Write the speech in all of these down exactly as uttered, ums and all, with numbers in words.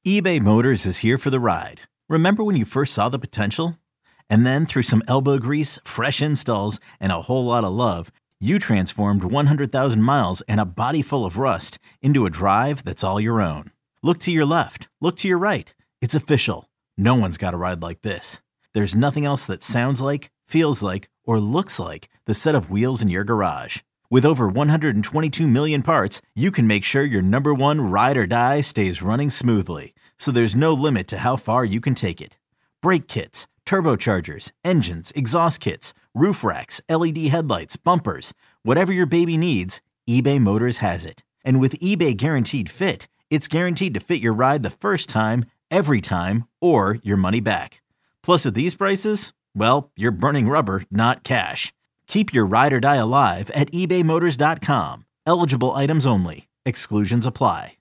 eBay Motors is here for the ride. Remember when you first saw the potential? And then through some elbow grease, fresh installs, and a whole lot of love, you transformed one hundred thousand miles and a body full of rust into a drive that's all your own. Look to your left. Look to your right. It's official. No one's got a ride like this. There's nothing else that sounds like, feels like, or looks like the set of wheels in your garage. With over one hundred twenty-two million parts, you can make sure your number one ride or die stays running smoothly. So there's no limit to how far you can take it. Brake kits, turbochargers, engines, exhaust kits, roof racks, L E D headlights, bumpers, whatever your baby needs, eBay Motors has it. And with eBay Guaranteed Fit, it's guaranteed to fit your ride the first time, every time, or your money back. Plus at these prices, well, you're burning rubber, not cash. Keep your ride or die alive at ebay motors dot com. Eligible items only. Exclusions apply.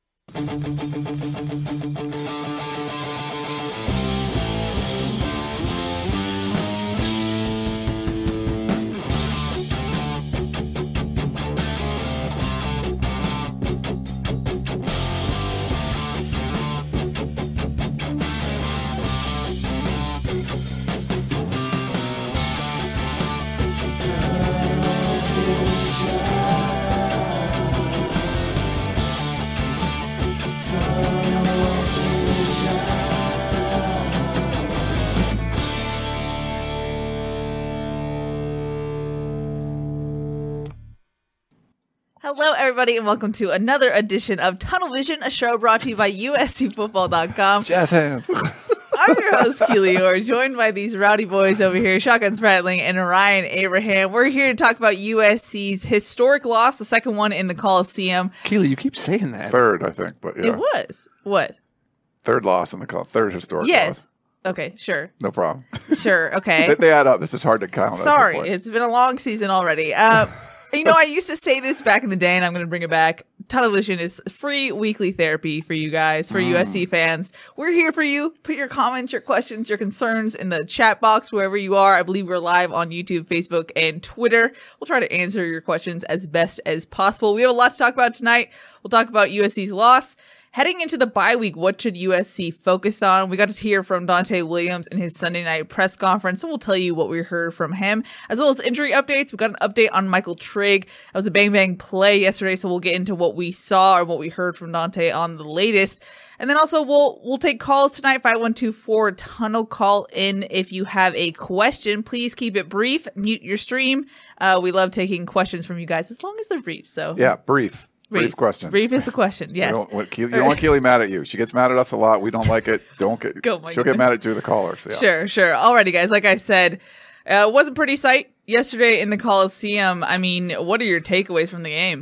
Hello, everybody, and welcome to another edition of Tunnel Vision, a show brought to you by U S C football dot com. Jazz hands. I'm your host, Keely Orr, joined by these rowdy boys over here, Shotgun Spratling and Ryan Abraham. We're here to talk about U S C's historic loss, the second one in the Coliseum. Keely, you keep saying that. Third, I think, but yeah. It was. What? Third loss in the Col- third historic yes. loss. Okay, sure. No problem. Sure, okay. they, they add up. This is hard to count. Sorry, it's been a long season already. Uh, you know, I used to say this back in the day, and I'm going to bring it back. Tunnel Vision is free weekly therapy for you guys, for mm. U S C fans. We're here for you. Put your comments, your questions, your concerns in the chat box wherever you are. I believe we're live on YouTube, Facebook, and Twitter. We'll try to answer your questions as best as possible. We have a lot to talk about tonight. We'll talk about U S C's loss. Heading into the bye week, what should U S C focus on? We got to hear from Donte Williams in his Sunday night press conference, and we'll tell you what we heard from him, as well as injury updates. We got an update on Michael Trigg. That was a bang-bang play yesterday, so we'll get into what we saw or what we heard from Donte on the latest. And then also, we'll we'll take calls tonight, five one two four tunnel. Call in if you have a question. Please keep it brief. Mute your stream. Uh, we love taking questions from you guys, as long as they're brief. So Yeah, brief. Brief, Brief questions. Brief is the question, yes. You don't want Keely, you don't want Keely mad at you. She gets mad at us a lot. We don't like it. Don't get. Go, my she'll goodness. get mad at you, the callers. Yeah. Sure, sure. Alrighty, guys. Like I said, uh, it was a pretty sight yesterday in the Coliseum. I mean, what are your takeaways from the game?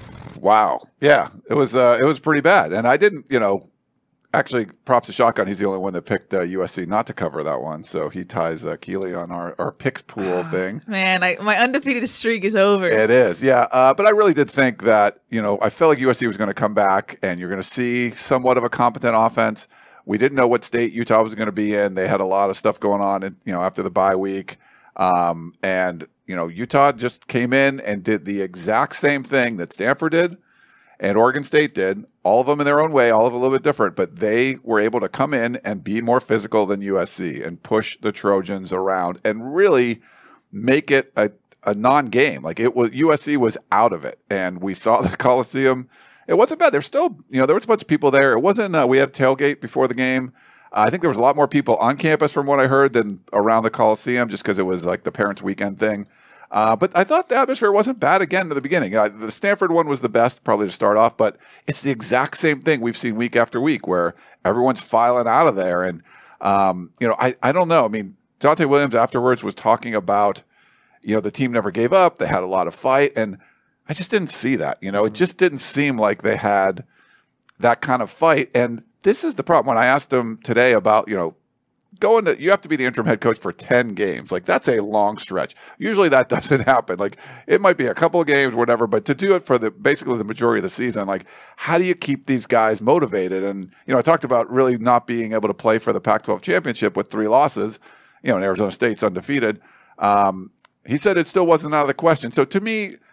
Wow. Yeah, it was. Uh, it was pretty bad, and I didn't. You know, actually, props to Shotgun. He's the only one that picked uh, U S C not to cover that one, so he ties uh, Keely on our our picks pool thing. Man, I, my undefeated streak is over. It is, yeah. Uh, but I really did think that, you know, I felt like U S C was going to come back and you're going to see somewhat of a competent offense. We didn't know what state Utah was going to be in. They had a lot of stuff going on, in, you know, after the bye week. Um, and, you know, Utah just came in and did the exact same thing that Stanford did and Oregon State did, all of them in their own way, all of them a little bit different, but they were able to come in and be more physical than U S C and push the Trojans around and really make it a, a non-game. Like it was, U S C was out of it, and we saw the Coliseum. It wasn't bad. There's still, you know, there was a bunch of people there. It wasn't. Uh, we had a tailgate before the game. Uh, I think there was a lot more people on campus, from what I heard, than around the Coliseum, just because it was like the parents' weekend thing. Uh, but I thought the atmosphere wasn't bad again at the beginning. Uh, the Stanford one was the best, probably to start off, but it's the exact same thing we've seen week after week, where everyone's filing out of there. And, um, you know, I, I don't know. I mean, Donte Williams afterwards was talking about, you know, the team never gave up. They had a lot of fight. And I just didn't see that. You know, it just didn't seem like they had that kind of fight. And this is the problem. When I asked them today about, you know, going to, you have to be the interim head coach for ten games. Like, that's a long stretch. Usually that doesn't happen. Like, it might be a couple of games, whatever, but to do it for the basically the majority of the season, like, how do you keep these guys motivated? And, you know, I talked about really not being able to play for the Pac twelve championship with three losses, you know, and Arizona State's undefeated. Um, he said it still wasn't out of the question. So to me,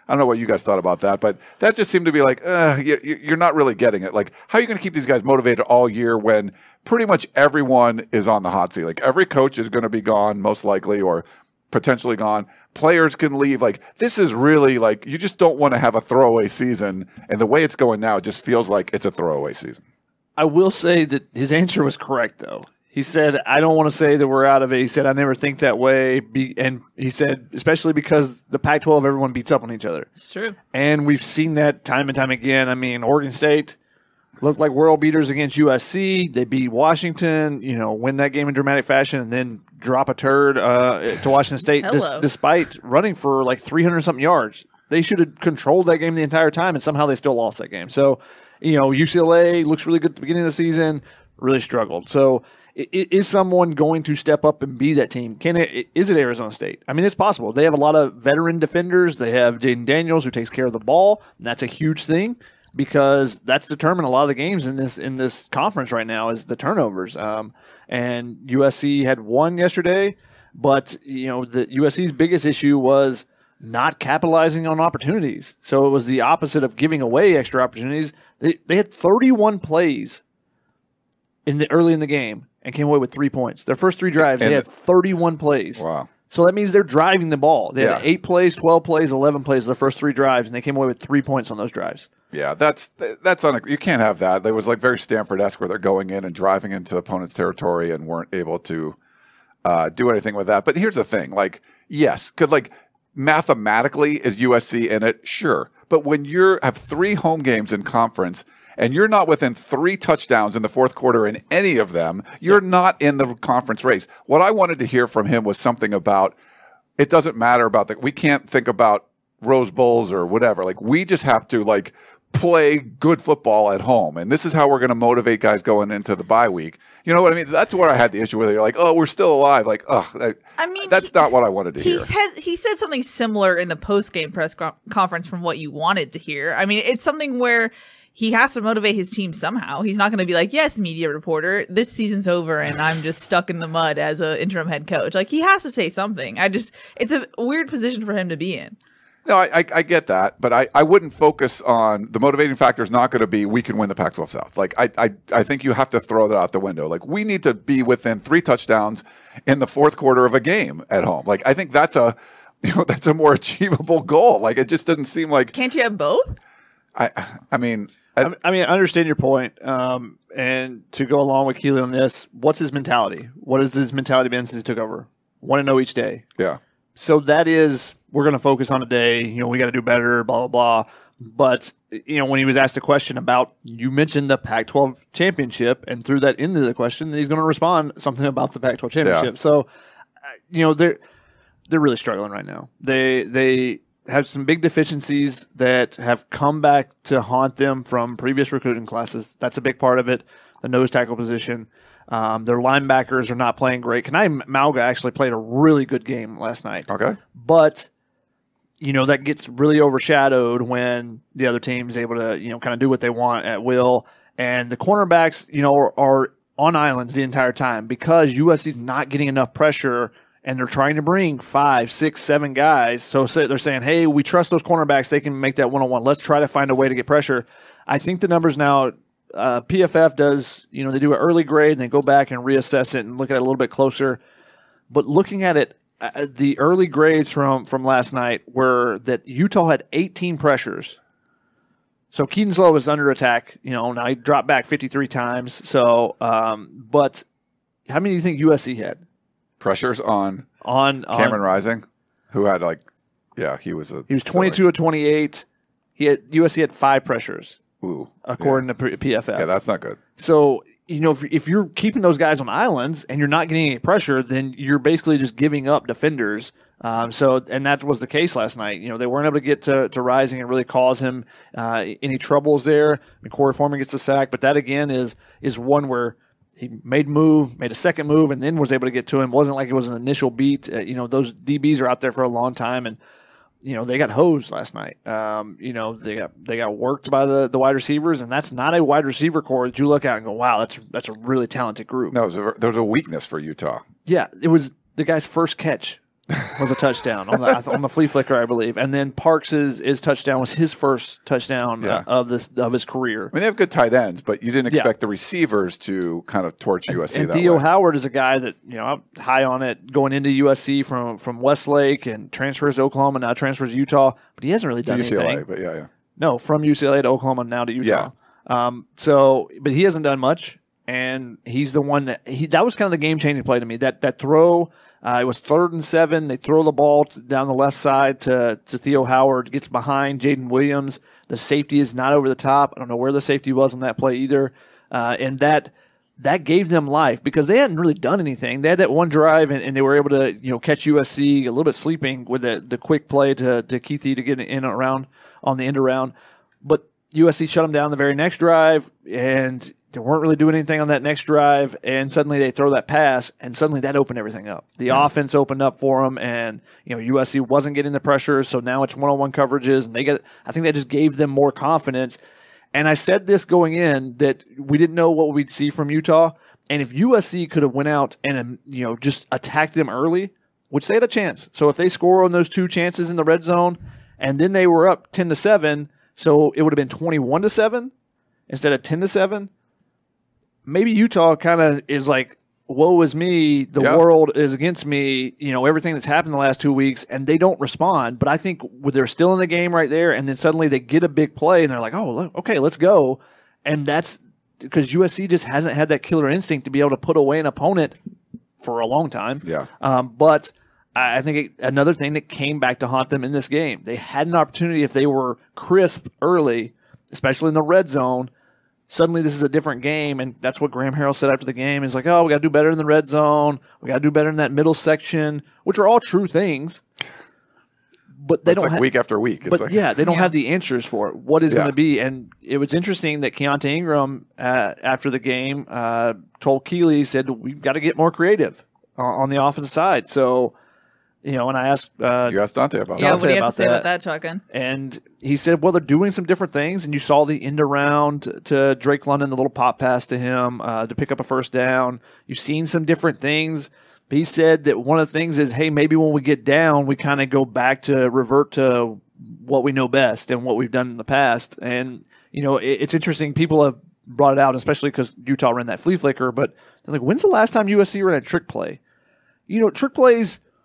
I don't know what you guys thought about that, but that just seemed to be like, uh, you, you're not really getting it. Like, how are you going to keep these guys motivated all year when pretty much everyone is on the hot seat? Like, every coach is going to be gone, most likely, or potentially gone. Players can leave. Like, this is really like, you just don't want to have a throwaway season. And the way it's going now, it just feels like it's a throwaway season. I will say that his answer was correct, though. He said, I don't want to say that we're out of it. He said, I never think that way. Be, and he said, especially because the Pac twelve, everyone beats up on each other. It's true. And we've seen that time and time again. I mean, Oregon State looked like world beaters against U S C. They beat Washington, you know, win that game in dramatic fashion, and then drop a turd uh, to Washington State dis- despite running for like three hundred something yards. They should have controlled that game the entire time, and somehow they still lost that game. So, you know, U C L A looks really good at the beginning of the season, really struggled. So, is someone going to step up and be that team? Can it? Is it Arizona State? I mean, it's possible. They have a lot of veteran defenders. They have Jaden Daniels who takes care of the ball. And that's a huge thing because that's determined a lot of the games in this in this conference right now is the turnovers. Um, and U S C had one yesterday, but you know the U S C's biggest issue was not capitalizing on opportunities. So it was the opposite of giving away extra opportunities. They they had thirty-one plays in the early in the game and came away with three points. Their first three drives, and they had thirty-one plays. Wow. So that means they're driving the ball. They yeah. had eight plays, twelve plays, eleven plays their first three drives, and they came away with three points on those drives. Yeah, that's that's un- you can't have that. It was like very Stanford-esque where they're going in and driving into the opponent's territory and weren't able to uh, do anything with that. But here's the thing. Like, yes, because like mathematically is U S C in it? Sure. But when you have three home games in conference – and you're not within three touchdowns in the fourth quarter in any of them, you're not in the conference race. What I wanted to hear from him was something about it doesn't matter about the – we can't think about Rose Bowls or whatever. Like, we just have to, like, play good football at home. And this is how we're going to motivate guys going into the bye week. You know what I mean? That's where I had the issue with it. You're like, oh, we're still alive. Like, oh, I mean, that's he, not what I wanted to he hear. Said, he said something similar in the post-game press conference from what you wanted to hear. I mean, it's something where – he has to motivate his team somehow. He's not going to be like, yes, media reporter, this season's over and I'm just stuck in the mud as an interim head coach. Like, he has to say something. I just, it's a weird position for him to be in. No, I, I, I get that, but I, I wouldn't focus on the motivating factor is not going to be we can win the Pac twelve South. Like, I, I, I think you have to throw that out the window. Like, we need to be within three touchdowns in the fourth quarter of a game at home. Like, I think that's a, you know, that's a more achievable goal. Like, it just doesn't seem like. Can't you have both? I, I mean. I, I mean, I understand your point. Um, and to go along with Keely on this, what's his mentality? What has his mentality been since he took over? Want to know each day. Yeah. So that is, we're going to focus on a day. You know, we got to do better, blah, blah, blah. But, you know, when he was asked a question about, you mentioned the Pac twelve championship and threw that into the question, he's going to respond something about the Pac twelve championship. Yeah. So, you know, they're, they're really struggling right now. They, they, have some big deficiencies that have come back to haunt them from previous recruiting classes. That's a big part of it. The nose tackle position. Um, their linebackers are not playing great. Kanai Mauga actually played a really good game last night. Okay. But, you know, that gets really overshadowed when the other team is able to, you know, kind of do what they want at will. And the cornerbacks, you know, are, are on islands the entire time because U S C's not getting enough pressure. And they're trying to bring five, six, seven guys. So they're saying, hey, we trust those cornerbacks. They can make that one-on-one. Let's try to find a way to get pressure. I think the numbers now, uh, P F F does, you know, they do an early grade and they go back and reassess it and look at it a little bit closer. But looking at it, uh, the early grades from, from last night were that Utah had eighteen pressures. So Keaton Slow was under attack. You know, now he dropped back fifty-three times. So, um, but how many do you think U S C had? Pressures on on Cameron on, Rising, who had like, yeah, he was a. He was twenty-two of twenty-eight. He had U S C had five pressures. Ooh, according yeah. to P F F. Yeah, that's not good. So you know, if, if you're keeping those guys on islands and you're not getting any pressure, then you're basically just giving up defenders. Um, so, and that was the case last night. You know, they weren't able to get to, to Rising and really cause him uh, any troubles there. I mean, Corey Foreman gets the sack, but that again is is one where. He made move, made a second move, and then was able to get to him. It wasn't like it was an initial beat. Uh, you know, those D Bs are out there for a long time, and you know they got hosed last night. Um, you know, they got they got worked by the, the wide receivers, and that's not a wide receiver core that you look at and go, "Wow, that's that's a really talented group." No, there was a weakness for Utah. Yeah, it was the guy's first catch was a touchdown on the on the flea flicker, I believe, and then Parks' his touchdown was his first touchdown Yeah. uh, of this of his career. I mean, they have good tight ends, but you didn't expect Yeah. the receivers to kind of torch U S C And that Theo way. Howard is a guy that, you know, I'm high on it going into U S C from, from Westlake and transfers to Oklahoma, now transfers to Utah, but he hasn't really To done U C L A, anything. but yeah, yeah. No, from U C L A to Oklahoma, now to Utah. Um, so, but he hasn't done much, and he's the one that he that was kind of the game changing play to me. That that throw, uh, it was third and seven. They throw the ball to, down the left side to to Theo Howard, gets behind Jaden Williams. The safety is not over the top. I don't know where the safety was on that play either, uh, and that. That gave them life because they hadn't really done anything. They had that one drive, and, and they were able to, you know, catch U S C a little bit sleeping with the, the quick play to to Keithy to get in and around on the end around. But U S C shut them down the very next drive, and they weren't really doing anything on that next drive. And suddenly they throw that pass, and suddenly that opened everything up. The yeah. offense opened up for them, and you know U S C wasn't getting the pressure, so now it's one-on-one coverages, and they get. I think that just gave them more confidence. And I said this going in that we didn't know what we'd see from Utah. And if U S C could have went out and um, you know just attacked them early, which they had a chance. So if they score on those two chances in the red zone, and then they were up ten to seven, so it would have been twenty-one to seven instead of ten to seven. Maybe Utah kind of is like, woe is me, the yeah. world is against me, you know, everything that's happened the last two weeks, and they don't respond. But I think they're still in the game right there, and then suddenly they get a big play, and they're like, oh, look, okay, let's go. And that's because U S C just hasn't had that killer instinct to be able to put away an opponent for a long time. Yeah. Um, but I think it, another thing that came back to haunt them in this game, they had an opportunity if they were crisp early, especially in the red zone. Suddenly this is a different game, and that's what Graham Harrell said after the game. He's like, oh, we got to do better in the red zone. We got to do better in that middle section, which are all true things. But they It's don't like ha- week after week. It's But like, yeah, they don't Yeah. have the answers for it. What is Yeah. going to be? And it was interesting that Keontae Ingram, uh, after the game, uh, told Keeley, said, we've got to get more creative uh, on the offensive side. So, you know, and I asked uh, you asked Dante about Yeah, that. what do you have about to say that. about that, Shotgun? And he said, well, they're doing some different things. And you saw the end around to Drake London, the little pop pass to him uh, to pick up a first down. You've seen some different things. But he said that one of the things is, hey, maybe when we get down, we kind of go back to revert to what we know best and what we've done in the past. And, you know, it, it's interesting. People have brought it out, especially because Utah ran that flea flicker. But they're like, when's the last time U S C ran a trick play? You know, trick plays –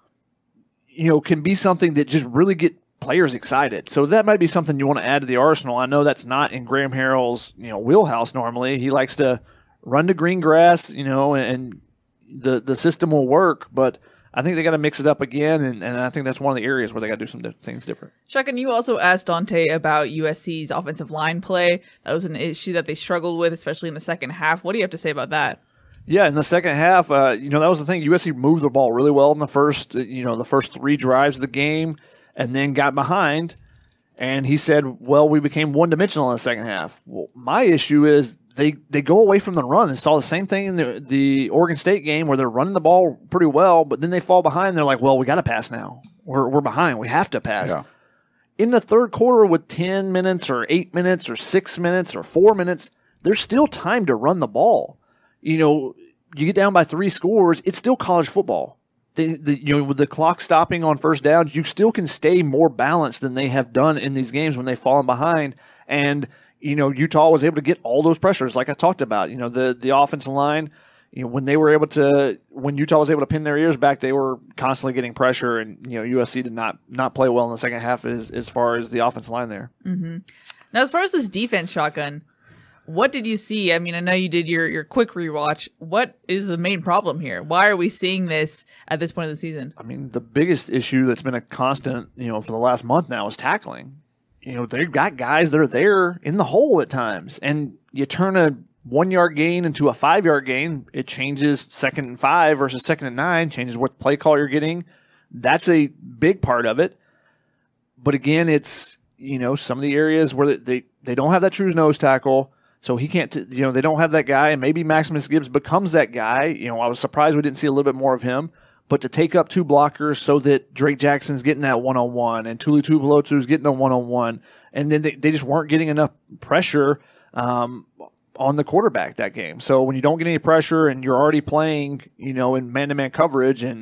you know, can be something that just really get players excited. So that might be something you want to add to the arsenal. I know that's not in Graham Harrell's, you know, wheelhouse normally. He likes to run to green grass, you know, and the the system will work. But I think they got to mix it up again, and, and I think that's one of the areas where they got to do some di- things different. Shotgun, you also asked Dante about U S C's offensive line play. That was an issue that they struggled with, especially in the second half. What do you have to say about that? Yeah, in the second half, uh, you know, that was the thing. U S C moved the ball really well in the first, you know, the first three drives of the game, and then got behind. And he said, well, we became one-dimensional in the second half. Well, my issue is they, they go away from the run. They saw the same thing in the, the Oregon State game where they're running the ball pretty well, but then they fall behind. They're like, well, we got to pass now. We're we're behind. We have to pass. Yeah. In the third quarter with ten minutes or eight minutes or six minutes or four minutes, there's still time to run the ball. You know, you get down by three scores, it's still college football. The, the, you know, with the clock stopping on first downs, you still can stay more balanced than they have done in these games when they've fallen behind. And, you know, Utah was able to get all those pressures like I talked about. You know, the, the offensive line, you know, when they were able to, when Utah was able to pin their ears back, they were constantly getting pressure. And, you know, U S C did not, not play well in the second half as, as far as the offensive line there. Mm-hmm. Now, as far as this defense, Shotgun, what did you see? I mean, I know you did your, your quick rewatch. What is the main problem here? Why are we seeing this at this point of the season? I mean, the biggest issue that's been a constant, you know, for the last month now is tackling. You know, they've got guys that are there in the hole at times, and you turn a one-yard gain into a five-yard gain. It changes second and five versus second and nine, changes what play call you're getting. That's a big part of it. But again, it's, you know, some of the areas where they, they don't have that true nose tackle. So he can't, t- you know, they don't have that guy, and maybe Maximus Gibbs becomes that guy. You know, I was surprised we didn't see a little bit more of him. But to take up two blockers so that Drake Jackson's getting that one-on-one and Tuli Tuipulotu's getting a one-on-one, and then they, they just weren't getting enough pressure um, on the quarterback that game. So when you don't get any pressure and you're already playing, you know, in man-to-man coverage and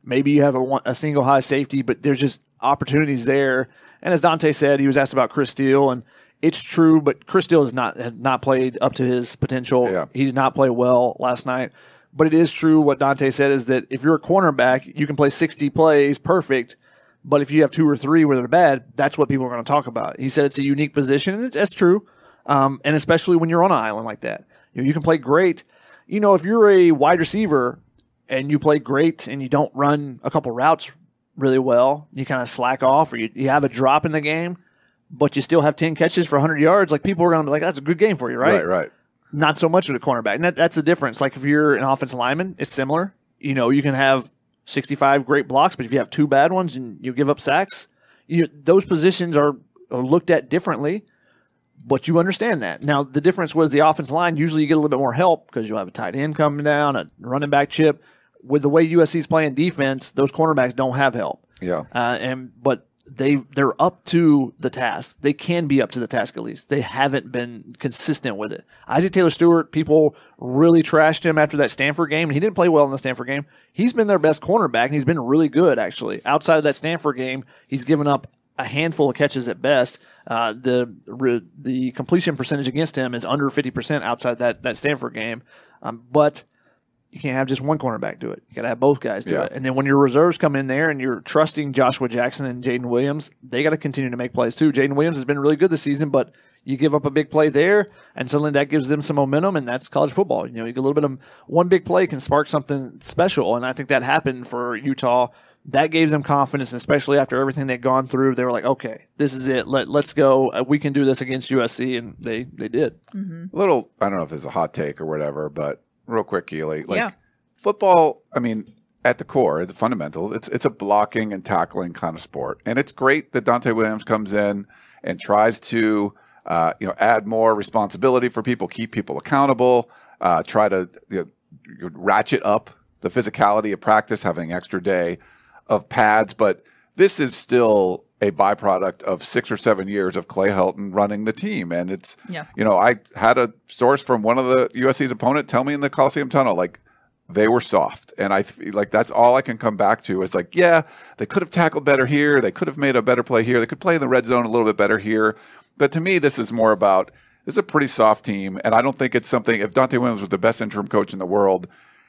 Maybe you have a, one, a single high safety, but there's just opportunities there. And as Dante said, he was asked about Chris Steele, and it's true, but Chris Steele has not has not played up to his potential. Yeah. He did not play well last night. But it is true what Dante said is that if you're a cornerback, you can play sixty plays perfect, but if you have two or three where they're bad, that's what people are going to talk about. He said it's a unique position, and it's, that's true, um, and especially when you're on an island like that. You know, you can play great. You know, if you're a wide receiver and you play great and you don't run a couple routes really well, you kind of slack off or you, you have a drop in the game, but you still have ten catches for one hundred yards, like people are going to be like, that's a good game for you, right? Right, right. Not so much with a cornerback. And that, that's the difference. Like if you're an offensive lineman, it's similar. You know, you can have sixty-five great blocks, but if you have two bad ones and you give up sacks, you, those positions are, are looked at differently, but you understand that. Now, the difference was the offensive line, usually you get a little bit more help because you'll have a tight end coming down, a running back chip. With the way U S C's playing defense, those cornerbacks don't have help. Yeah. Uh, and but they they're up to the task. They can be up to the task at least. They haven't been consistent with it. Isaac Taylor-Stewart, people really trashed him after that Stanford game, and he didn't play well in the Stanford game. He's been their best cornerback, and he's been really good actually. Outside of that Stanford game, he's given up a handful of catches at best. Uh, the re, the completion percentage against him is under fifty percent outside that that Stanford game, um, but you can't have just one cornerback do it. You got to have both guys do Yeah. it. And then when your reserves come in there and you're trusting Joshua Jackson and Jaden Williams, they got to continue to make plays too. Jaden Williams has been really good this season, but you give up a big play there, and suddenly that gives them some momentum, and that's college football. You know, you get a little bit of one big play can spark something special, and I think that happened for Utah. That gave them confidence, especially after everything they'd gone through. They were like, okay, this is it. Let, let's go. Uh, we can do this against U S C, and they, they did. Mm-hmm. A little, I don't know if it's a hot take or whatever, but real quick, Keely. Like, Yeah. football, I mean, at the core, the fundamentals, it's it's a blocking and tackling kind of sport. And it's great that Dante Williams comes in and tries to, uh, you know, add more responsibility for people, keep people accountable, uh, try to you know, ratchet up the physicality of practice, having an extra day of pads. But this is still a byproduct of six or seven years of Clay Helton running the team. And it's, Yeah. you know, I had a source from one of the U S C's opponent tell me in the Coliseum Tunnel, like, they were soft. And I feel like that's all I can come back to is like, yeah, they could have tackled better here. They could have made a better play here. They could play in the red zone a little bit better here. But to me, this is more about, this is a pretty soft team. And I don't think it's something, if Dante Williams was the best interim coach in the world,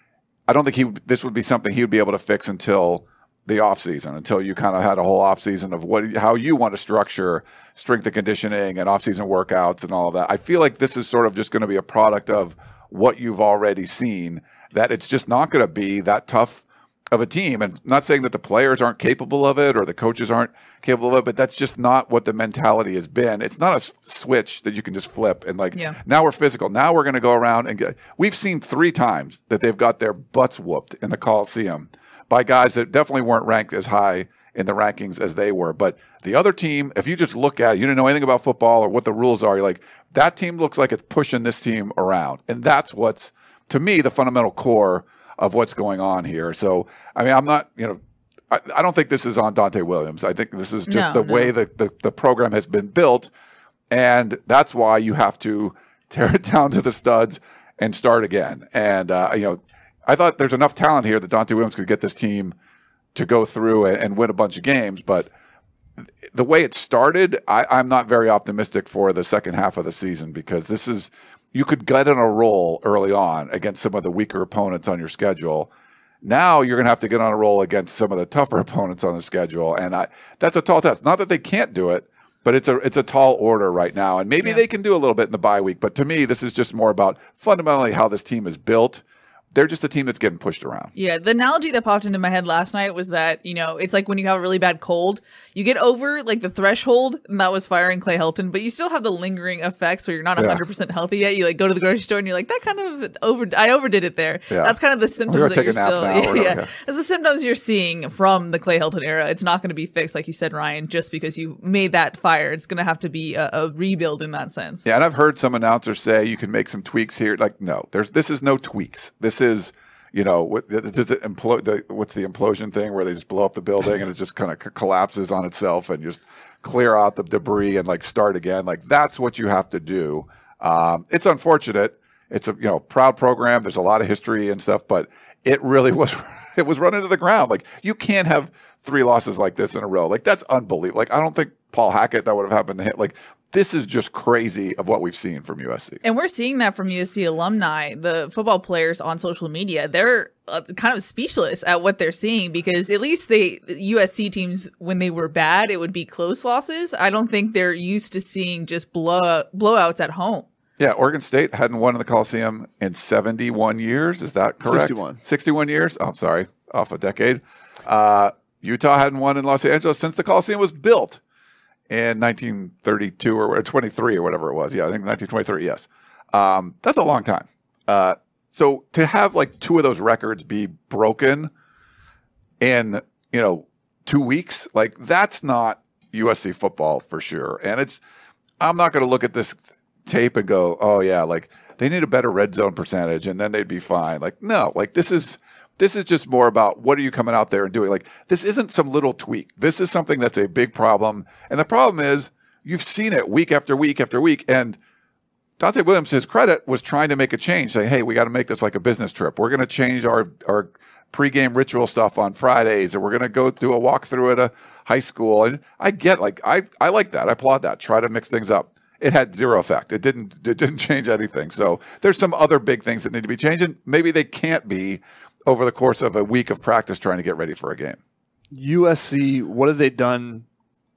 I don't think he this would be something he would be able to fix until the offseason, until you kind of had a whole offseason of what how you want to structure strength and conditioning and offseason workouts and all of that. I feel like this is sort of just going to be a product of what you've already seen, that it's just not going to be that tough of a team. And not saying that the players aren't capable of it or the coaches aren't capable of it, but that's just not what the mentality has been. It's not a switch that you can just flip and like, Yeah. now we're physical. Now we're going to go around and get, we've seen three times that they've got their butts whooped in the Coliseum by guys that definitely weren't ranked as high in the rankings as they were. But the other team, if you just look at it, you didn't know anything about football or what the rules are, you're like, that team looks like it's pushing this team around. And that's what's, to me, the fundamental core of what's going on here. So, I mean, I'm not, you know, I, I don't think this is on Dante Williams. I think this is just No, the no. way that the, the program has been built. And that's why you have to tear it down to the studs and start again. And, uh, you know, I thought there's enough talent here that Dante Williams could get this team to go through and, and win a bunch of games. But the way it started, I, I'm not very optimistic for the second half of the season, because this is, you could get in a roll early on against some of the weaker opponents on your schedule. Now you're going to have to get on a roll against some of the tougher opponents on the schedule. And I, that's a tall task. Not that they can't do it, but it's a it's a tall order right now. And maybe Yeah. they can do a little bit in the bye week. But to me, this is just more about fundamentally how this team is built. They're just a team that's getting pushed around. Yeah, the analogy that popped into my head last night was that, you know, it's like when you have a really bad cold, you get over like the threshold, and that was firing Clay Helton, but you still have the lingering effects where you're not Yeah. one hundred percent healthy yet. You like go to the grocery store and you're like, that kind of over, I overdid it there. Yeah. That's kind of the symptoms gonna that take you're a nap still, now. yeah, We're gonna- yeah. yeah. That's the symptoms you're seeing from the Clay Helton era. It's not going to be fixed, like you said, Ryan, just because you made that fire. It's going to have to be a, a rebuild in that sense. Yeah, and I've heard some announcers say you can make some tweaks here. Like, no, there's this is no tweaks. This is, you know, what, does it implo- the, what's the implosion thing where they just blow up the building and it just kind of c- collapses on itself and just clear out the debris and like start again. Like, that's what you have to do. Um, it's unfortunate. It's a, you know, proud program. There's a lot of history and stuff, but it really was it was run into the ground. Like, you can't have three losses like this in a row. Like, that's unbelievable. Like, I don't think Paul Hackett, that would have happened to him. Like, this is just crazy of what we've seen from U S C. And we're seeing that from U S C alumni, the football players on social media. They're uh, kind of speechless at what they're seeing, because at least they U S C teams, when they were bad, it would be close losses. I don't think they're used to seeing just blow blowouts at home. Yeah, Oregon State hadn't won in the Coliseum in seventy-one years. Is that correct? sixty-one. sixty-one years? Oh, I'm sorry. Off a decade. Uh, Utah hadn't won in Los Angeles since the Coliseum was built in nineteen thirty-two or twenty-three or whatever it was. Yeah, I think nineteen twenty-three, yes. Um, that's a long time. Uh, so to have like two of those records be broken in, you know, two weeks, like that's not U S C football for sure. And it's, I'm not going to look at this tape and go, oh yeah, like they need a better red zone percentage and then they'd be fine. Like, no, like this is, This is just more about what are you coming out there and doing? Like, this isn't some little tweak. This is something that's a big problem. And the problem is you've seen it week after week after week. And Dante Williams, to his credit, was trying to make a change, saying, hey, we got to make this like a business trip. We're going to change our, our pregame ritual stuff on Fridays, and we're going to go do a walkthrough at a high school. And I get, like, I, I like that. I applaud that. Try to mix things up. It had zero effect. It didn't, it didn't change anything. So there's some other big things that need to be changed, and maybe they can't be over the course of a week of practice trying to get ready for a game. U S C, what have they done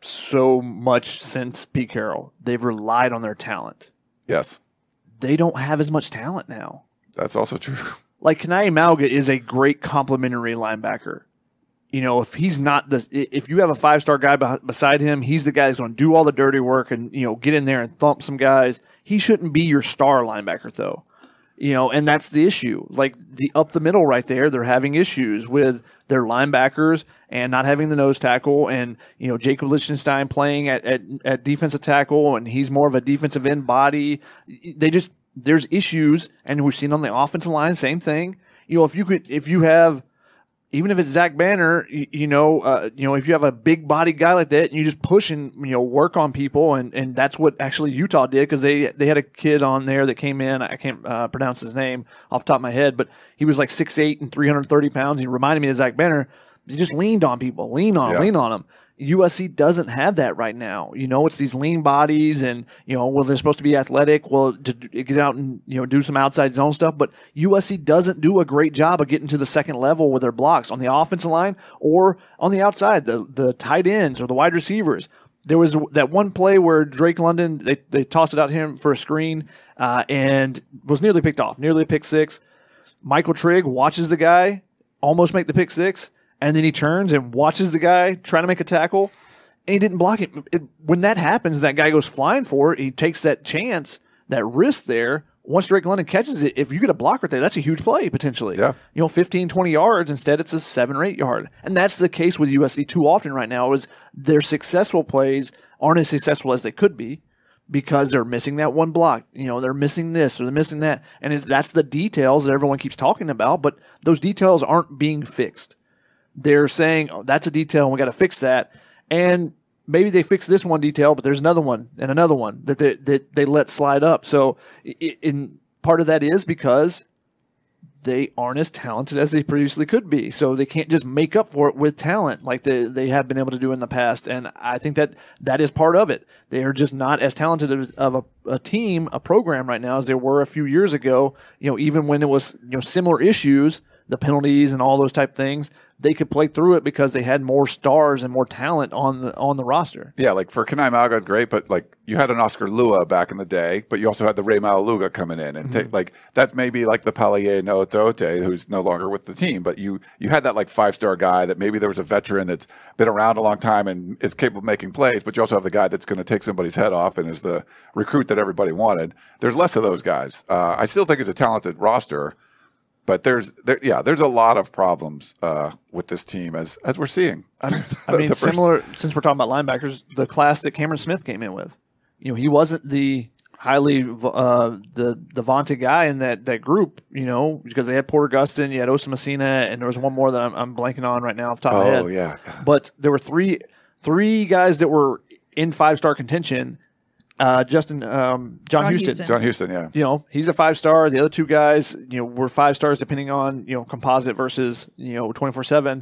so much since Pete Carroll? They've relied on their talent. Yes. They don't have as much talent now. That's also true. Like, Kanai Mauga is a great complementary linebacker. You know, if he's not the, if you have a five-star guy beside him, he's the guy who's going to do all the dirty work and, you know, get in there and thump some guys. He shouldn't be your star linebacker, though. You know, and that's the issue. Like, the up the middle right there, they're having issues with their linebackers and not having the nose tackle, and, you know, Jacob Lichtenstein playing at, at, at defensive tackle, and he's more of a defensive end body. They just, there's issues, and we've seen on the offensive line, same thing. You know, if you could, if you have, even if it's Zach Banner, you, you know, uh, you know, if you have a big body guy like that, and you just push and, you know, work on people, and, and that's what actually Utah did, because they they had a kid on there that came in. I can't uh, pronounce his name off the top of my head, but he was like six eight and three hundred thirty pounds. He reminded me of Zach Banner. He just leaned on people, lean on, yeah. lean on them. U S C doesn't have that right now. You know, it's these lean bodies, and, you know, well, they're supposed to be athletic, well, to get out and, you know, do some outside zone stuff. But U S C doesn't do a great job of getting to the second level with their blocks on the offensive line or on the outside, the the tight ends or the wide receivers. There was that one play where Drake London, they, they tossed it out to him for a screen uh, and was nearly picked off, nearly a pick six. Michael Trigg watches the guy almost make the pick six. And then he turns and watches the guy trying to make a tackle, and he didn't block it. it. When that happens, that guy goes flying for it. He takes that chance, that risk there. Once Drake London catches it, if you get a block right there, that's a huge play potentially. Yeah. You know, fifteen, twenty yards. Instead, it's a seven or eight yard. And that's the case with U S C too often right now, is their successful plays aren't as successful as they could be because they're missing that one block. You know, they're missing this or they're missing that. And it's, that's the details that everyone keeps talking about, but those details aren't being fixed. They're saying, oh, that's a detail and we got to fix that. And maybe they fix this one detail, but there's another one and another one that they, that they let slide up. So it, in part of that is because they aren't as talented as they previously could be. So they can't just make up for it with talent like they, they have been able to do in the past. And I think that that is part of it. They are just not as talented of a, a team, a program right now as they were a few years ago. You know, even when it was, you know, similar issues, the penalties and all those type things, they could play through it because they had more stars and more talent on the on the roster. Yeah, like for Kanai Mauga, great, but like you had an Oscar Lua back in the day, but you also had the Ray Malaluga coming in, and mm-hmm. take, like that may be like the Palaie Noatote, who's no longer with the team, but you you had that like five star guy that maybe there was a veteran that's been around a long time and is capable of making plays, but you also have the guy that's going to take somebody's head off and is the recruit that everybody wanted. There's less of those guys. Uh, I still think it's a talented roster. But there's, there, yeah, there's a lot of problems uh, with this team as as we're seeing. I mean, I mean first... similar, since we're talking about linebackers, the class that Cameron Smith came in with. You know, he wasn't the highly uh, the the vaunted guy in that, that group, you know, because they had Porter Gustin, you had Osa Messina, and there was one more that I'm, I'm blanking on right now off the top oh, of my head. Oh, yeah. But there were three three guys that were in five-star contention, uh, Justin um, John, John Houston. Houston. John Houston, yeah. You know, he's a five star. The other two guys, you know, were five stars depending on, you know, composite versus, you know, twenty-four seven.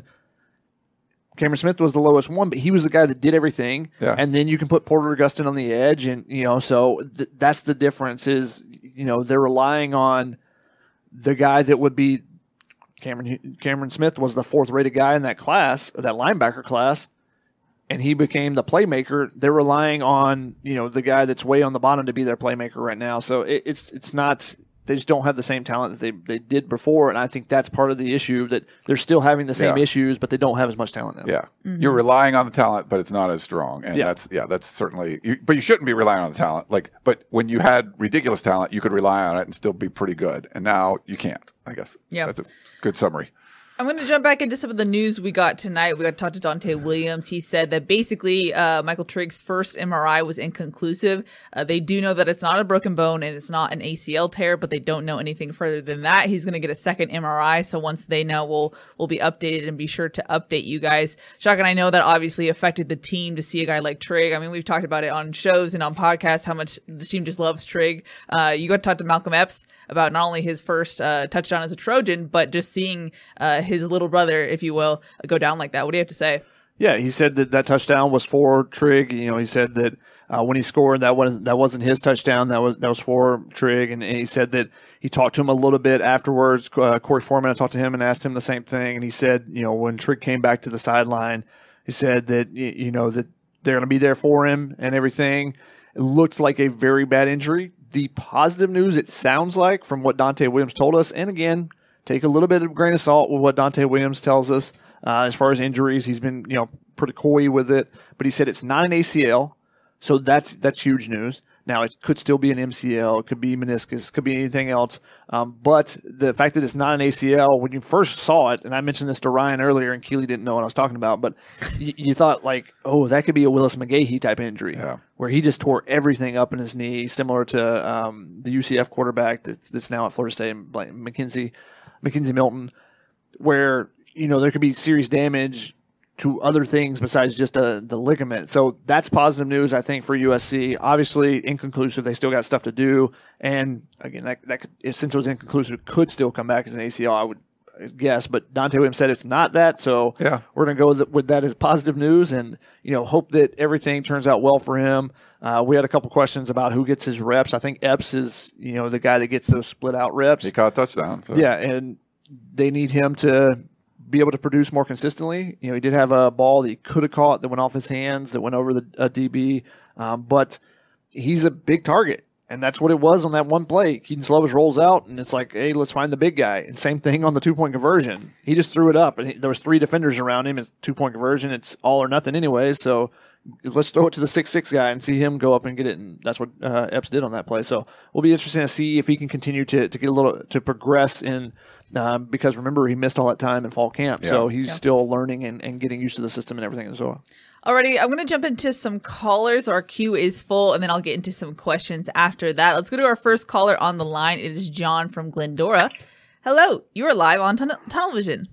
Cameron Smith was the lowest one, but he was the guy that did everything. Yeah. And then you can put Porter Augustin on the edge, and you know, so th- that's the difference. Is you know they're relying on the guy that would be Cameron. Cameron Smith was the fourth rated guy in that class, that linebacker class, and he became the playmaker. They're relying on you know the guy that's way on the bottom to be their playmaker right now. So it, it's it's not. They just don't have the same talent that they, they did before, and I think that's part of the issue, that they're still having the same Yeah. issues, but they don't have as much talent now. Yeah, Mm-hmm. you're relying on the talent, but it's not as strong, and Yeah. that's yeah, that's certainly. You, but you shouldn't be relying on the talent. Like, but when you had ridiculous talent, you could rely on it and still be pretty good, and now you can't. I guess. Yeah. that's a good summary. I'm going to jump back into some of the news we got tonight. We got to talk to Dante Williams. He said that basically uh, Michael Trigg's first M R I was inconclusive. Uh, they do know that it's not a broken bone and it's not an A C L tear, but they don't know anything further than that. He's going to get a second M R I. So once they know, we'll we'll be updated and be sure to update you guys. Shotgun, I know that obviously affected the team to see a guy like Trigg. I mean, we've talked about it on shows and on podcasts, how much the team just loves Trigg. Uh, you got to talk to Malcolm Epps about not only his first uh, touchdown as a Trojan, but just seeing uh, his little brother, if you will, go down like that. What do you have to say? Yeah, he said that that touchdown was for Trigg. You know, he said that uh, when he scored, that wasn't that wasn't his touchdown. That was that was for Trigg, and, and he said that he talked to him a little bit afterwards. Uh, Corey Foreman, I talked to him and asked him the same thing, and he said, you know, when Trigg came back to the sideline, he said that you know that they're going to be there for him and everything. It looked like a very bad injury. The positive news, it sounds like, from what Dante Williams told us, and again, take a little bit of a grain of salt with what Dante Williams tells us uh, as far as injuries. He's been, you know, pretty coy with it, but he said it's not an A C L, so that's that's huge news. Now, it could still be an M C L, it could be meniscus, it could be anything else, um, but the fact that it's not an A C L, when you first saw it, and I mentioned this to Ryan earlier, and Keely didn't know what I was talking about, but y- you thought, like, oh, that could be a Willis McGahee type injury, Yeah. where he just tore everything up in his knee, similar to um, the U C F quarterback that's, that's now at Florida State, like McKenzie. McKenzie Milton, where you know there could be serious damage to other things besides just uh, the ligament. So that's positive news, I think, for U S C. Obviously, inconclusive. They still got stuff to do, and again, that, that could, if, since it was inconclusive, it could still come back as an A C L, I would guess. But Dante Williams said it's not that, so Yeah. we're going to go with, with that as positive news, and you know, hope that everything turns out well for him. Uh, we had a couple questions about who gets his reps. I think Epps is, you know, the guy that gets those split out reps. He caught a touchdown. So. Yeah, and they need him to be able to produce more consistently. You know, he did have a ball that he could have caught that went off his hands, that went over the uh, D B, um, but he's a big target, and that's what it was on that one play. Keaton Slovis rolls out, and it's like, hey, let's find the big guy. And same thing on the two-point conversion. He just threw it up, and he, there was three defenders around him. It's two-point conversion. It's all or nothing anyways, so let's throw it to the six six guy and see him go up and get it, and that's what uh, Epps did on that play. So we'll be interesting to see if he can continue to, to get a little to progress in, um, because remember, he missed all that time in fall camp, Yeah. so he's Yeah. still learning and, and getting used to the system and everything as well. Alrighty, I'm going to jump into some callers. Our queue is full, and then I'll get into some questions after that. Let's go to our first caller on the line. It is John from Glendora. Hello, you are live on Tun- Tunnel Vision.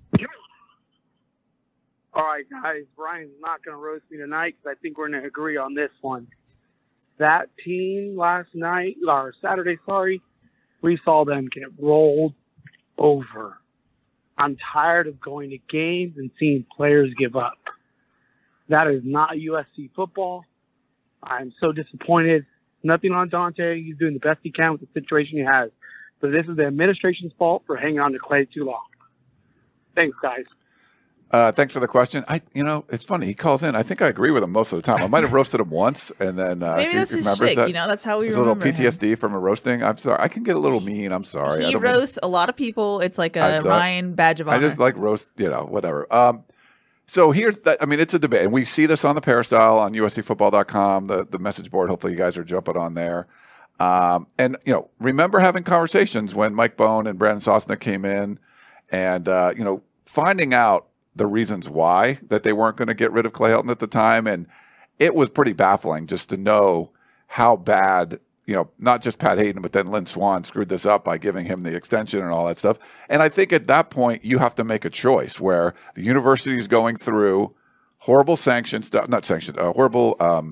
All right, guys, Brian's not going to roast me tonight because I think we're going to agree on this one. That team last night, or Saturday, sorry, we saw them get rolled over. I'm tired of going to games and seeing players give up. That is not U S C football. I'm so disappointed. Nothing on Dante. He's doing the best he can with the situation he has. But this is the administration's fault for hanging on to Clay too long. Thanks, guys. Uh, thanks for the question. I, you know, it's funny. He calls in. I think I agree with him most of the time. I might have roasted him once, and then uh, Maybe he that's his remembers shtick, that. you know, that's how we There's a remember little P T S him. D from a roasting. I'm sorry. I can get a little mean. I'm sorry. I He don't mean- roasts a lot of people. It's like I a thought- Ryan badge of honor. I just like roast, you know, whatever. Um, so here's that. I mean, it's a debate, and we see this on the Peristyle on U S C football dot com, the the message board. Hopefully, you guys are jumping on there. Um, and you know, remember having conversations when Mike Bone and Brandon Sosnick came in, and uh, you know, finding out the reasons why that they weren't going to get rid of Clay Helton at the time, and it was pretty baffling just to know how bad. You know, not just Pat Hayden, but then Lynn Swan screwed this up by giving him the extension and all that stuff. And I think at that point, you have to make a choice where the university is going through horrible sanction stuff, not sanction, uh, horrible um,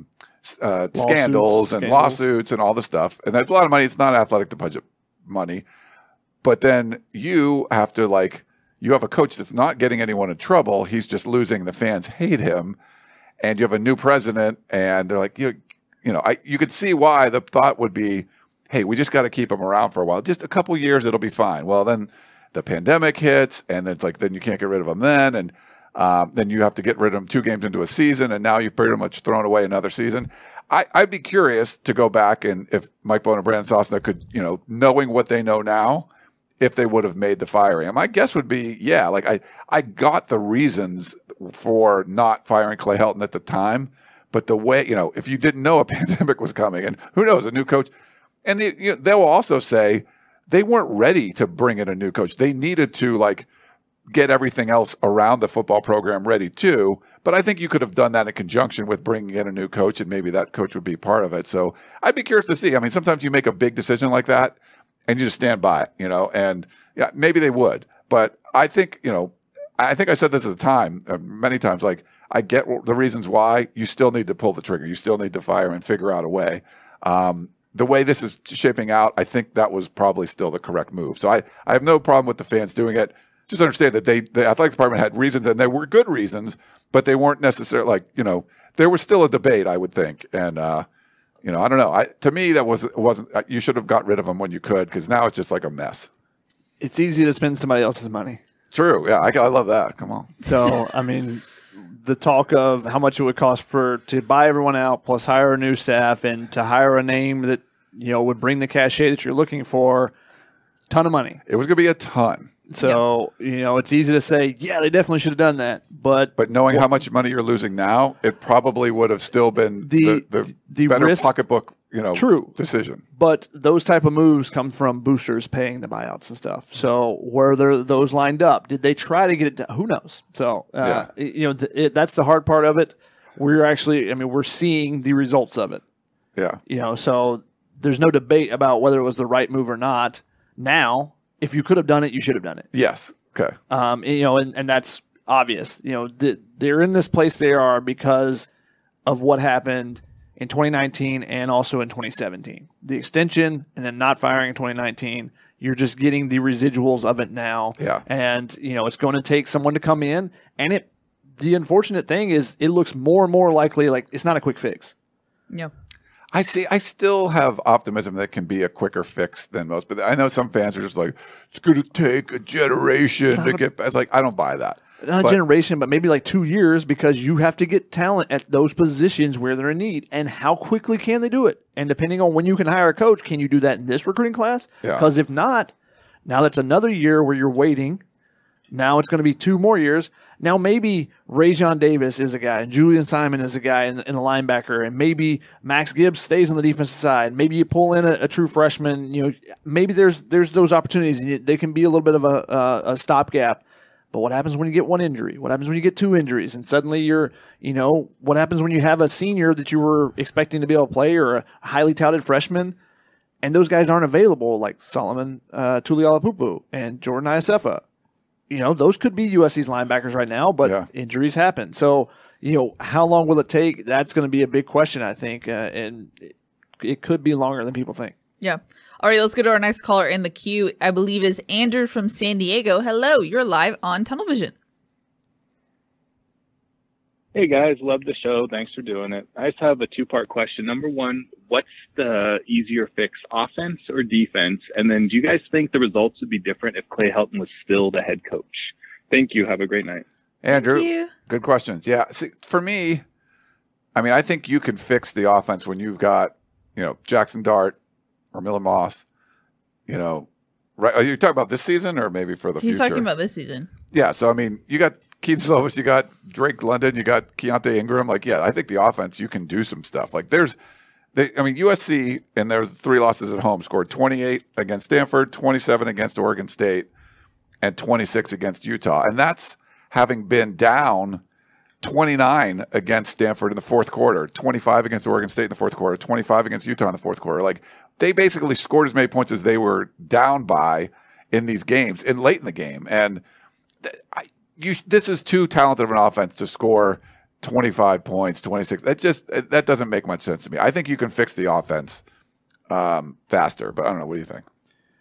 uh, Lawsuits, scandals and scandals. lawsuits and all the stuff. And that's a lot of money. It's not athletic to budget money. But then you have to, like, you have a coach that's not getting anyone in trouble. He's just losing. The fans hate him. And you have a new president, and they're like, you, you know, I, you could see why the thought would be, hey, we just got to keep him around for a while. Just a couple years, it'll be fine. Well, then the pandemic hits, and then it's like, then you can't get rid of him then. And um, then you have to get rid of him two games into a season, and now you've pretty much thrown away another season. I, I'd be curious to go back and if Mike Bohn and Brandon Sosna could, you know, knowing what they know now, if they would have made the firing. And my guess would be, yeah, like I, I got the reasons for not firing Clay Helton at the time, but the way, you know, if you didn't know a pandemic was coming, and who knows, a new coach, and the, you know, they will also say they weren't ready to bring in a new coach. They needed to, like, get everything else around the football program ready too. But I think you could have done that in conjunction with bringing in a new coach, and maybe that coach would be part of it. So I'd be curious to see. I mean, sometimes you make a big decision like that, and you just stand by it, you know, and yeah, maybe they would. But I think, you know, I think I said this at the time uh, many times, like, I get the reasons why. You still need to pull the trigger. You still need to fire and figure out a way. Um, the way this is shaping out, I think that was probably still the correct move. So I, I have no problem with the fans doing it. Just understand that they, the athletic department had reasons, and they were good reasons, but they weren't necessarily, like, you know, there was still a debate, I would think. And, uh, You know, I don't know. I, to me, that was wasn't. You should have got rid of him when you could, because now it's just like a mess. It's easy to spend somebody else's money. True. Yeah, I, I love that. Come on. So, I mean, the talk of how much it would cost for to buy everyone out, plus hire a new staff, and to hire a name that, you know, would bring the cachet that you're looking for, ton of money. It was going to be a ton. So, yeah. you know, it's easy to say, yeah, they definitely should have done that. But but knowing well, how much money you're losing now, it probably would have still been the, the, the, the better risk, pocketbook, you know, true. decision. But those type of moves come from boosters paying the buyouts and stuff. So were there those lined up? Did they try to get it done? Who knows? So, uh, yeah. you know, th- it, that's the hard part of it. We're actually, I mean, we're seeing the results of it. Yeah. You know, so there's no debate about whether it was the right move or not. Now, if you could have done it, you should have done it. Yes. Okay. Um, you know, and, and that's obvious. You know, th- they're in this place they are because of what happened in twenty nineteen and also in twenty seventeen. The extension and then not firing in twenty nineteen, you're just getting the residuals of it now. Yeah. And, you know, it's going to take someone to come in. And it, the unfortunate thing is it looks more and more likely like it's not a quick fix. Yeah. I see. I still have optimism that can be a quicker fix than most, but I know some fans are just like, it's going to take a generation to get back. Like, I don't buy that. Not but, a generation, but maybe like two years because you have to get talent at those positions where they're in need. And how quickly can they do it? And depending on when you can hire a coach, can you do that in this recruiting class? Because yeah. if not, now that's another year where you're waiting. Now it's going to be two more years. Now maybe Rajon Davis is a guy, and Julian Simon is a guy in, in the linebacker, and maybe Max Gibbs stays on the defensive side. Maybe you pull in a, a true freshman. You know, maybe there's there's those opportunities, and you, they can be a little bit of a, a, a stopgap. But what happens when you get one injury? What happens when you get two injuries? And suddenly you're, you know, what happens when you have a senior that you were expecting to be able to play or a highly touted freshman, and those guys aren't available, like Solomon uh, Tulialapupu and Jordan Iosefa. You know, those could be U S C's linebackers right now, but yeah. injuries happen. So, you know, how long will it take? That's going to be a big question, I think, uh, and it, it could be longer than people think. Yeah. All right, let's go to our next caller in the queue. I believe is Andrew from San Diego. Hello, you're live on Tunnel Vision. Hey guys, love the show. Thanks for doing it. I just have a two-part question. Number one, what's the easier fix, offense or defense? And then do you guys think the results would be different if Clay Helton was still the head coach? Thank you. Have a great night. Andrew, good questions. Yeah, see, for me, I mean, I think you can fix the offense when you've got, you know, Jackson Dart or Miller Moss, you know, right? Are you talking about this season or maybe for the He's future? He's talking about this season. Yeah, so I mean, you got Keaton Slovis, you got Drake London, you got Keontae Ingram. Like, yeah, I think the offense, you can do some stuff. Like, there's, they, I mean, U S C, and there's three losses at home, scored twenty-eight against Stanford, twenty-seven against Oregon State, and twenty-six against Utah. And that's having been down twenty-nine against Stanford in the fourth quarter, twenty-five against Oregon State in the fourth quarter, twenty-five against Utah in the fourth quarter. Like, they basically scored as many points as they were down by in these games and late in the game. And I, you, this is too talented of an offense to score twenty-five points, twenty-six. That just that doesn't make much sense to me. I think you can fix the offense um, faster, but I don't know. What do you think?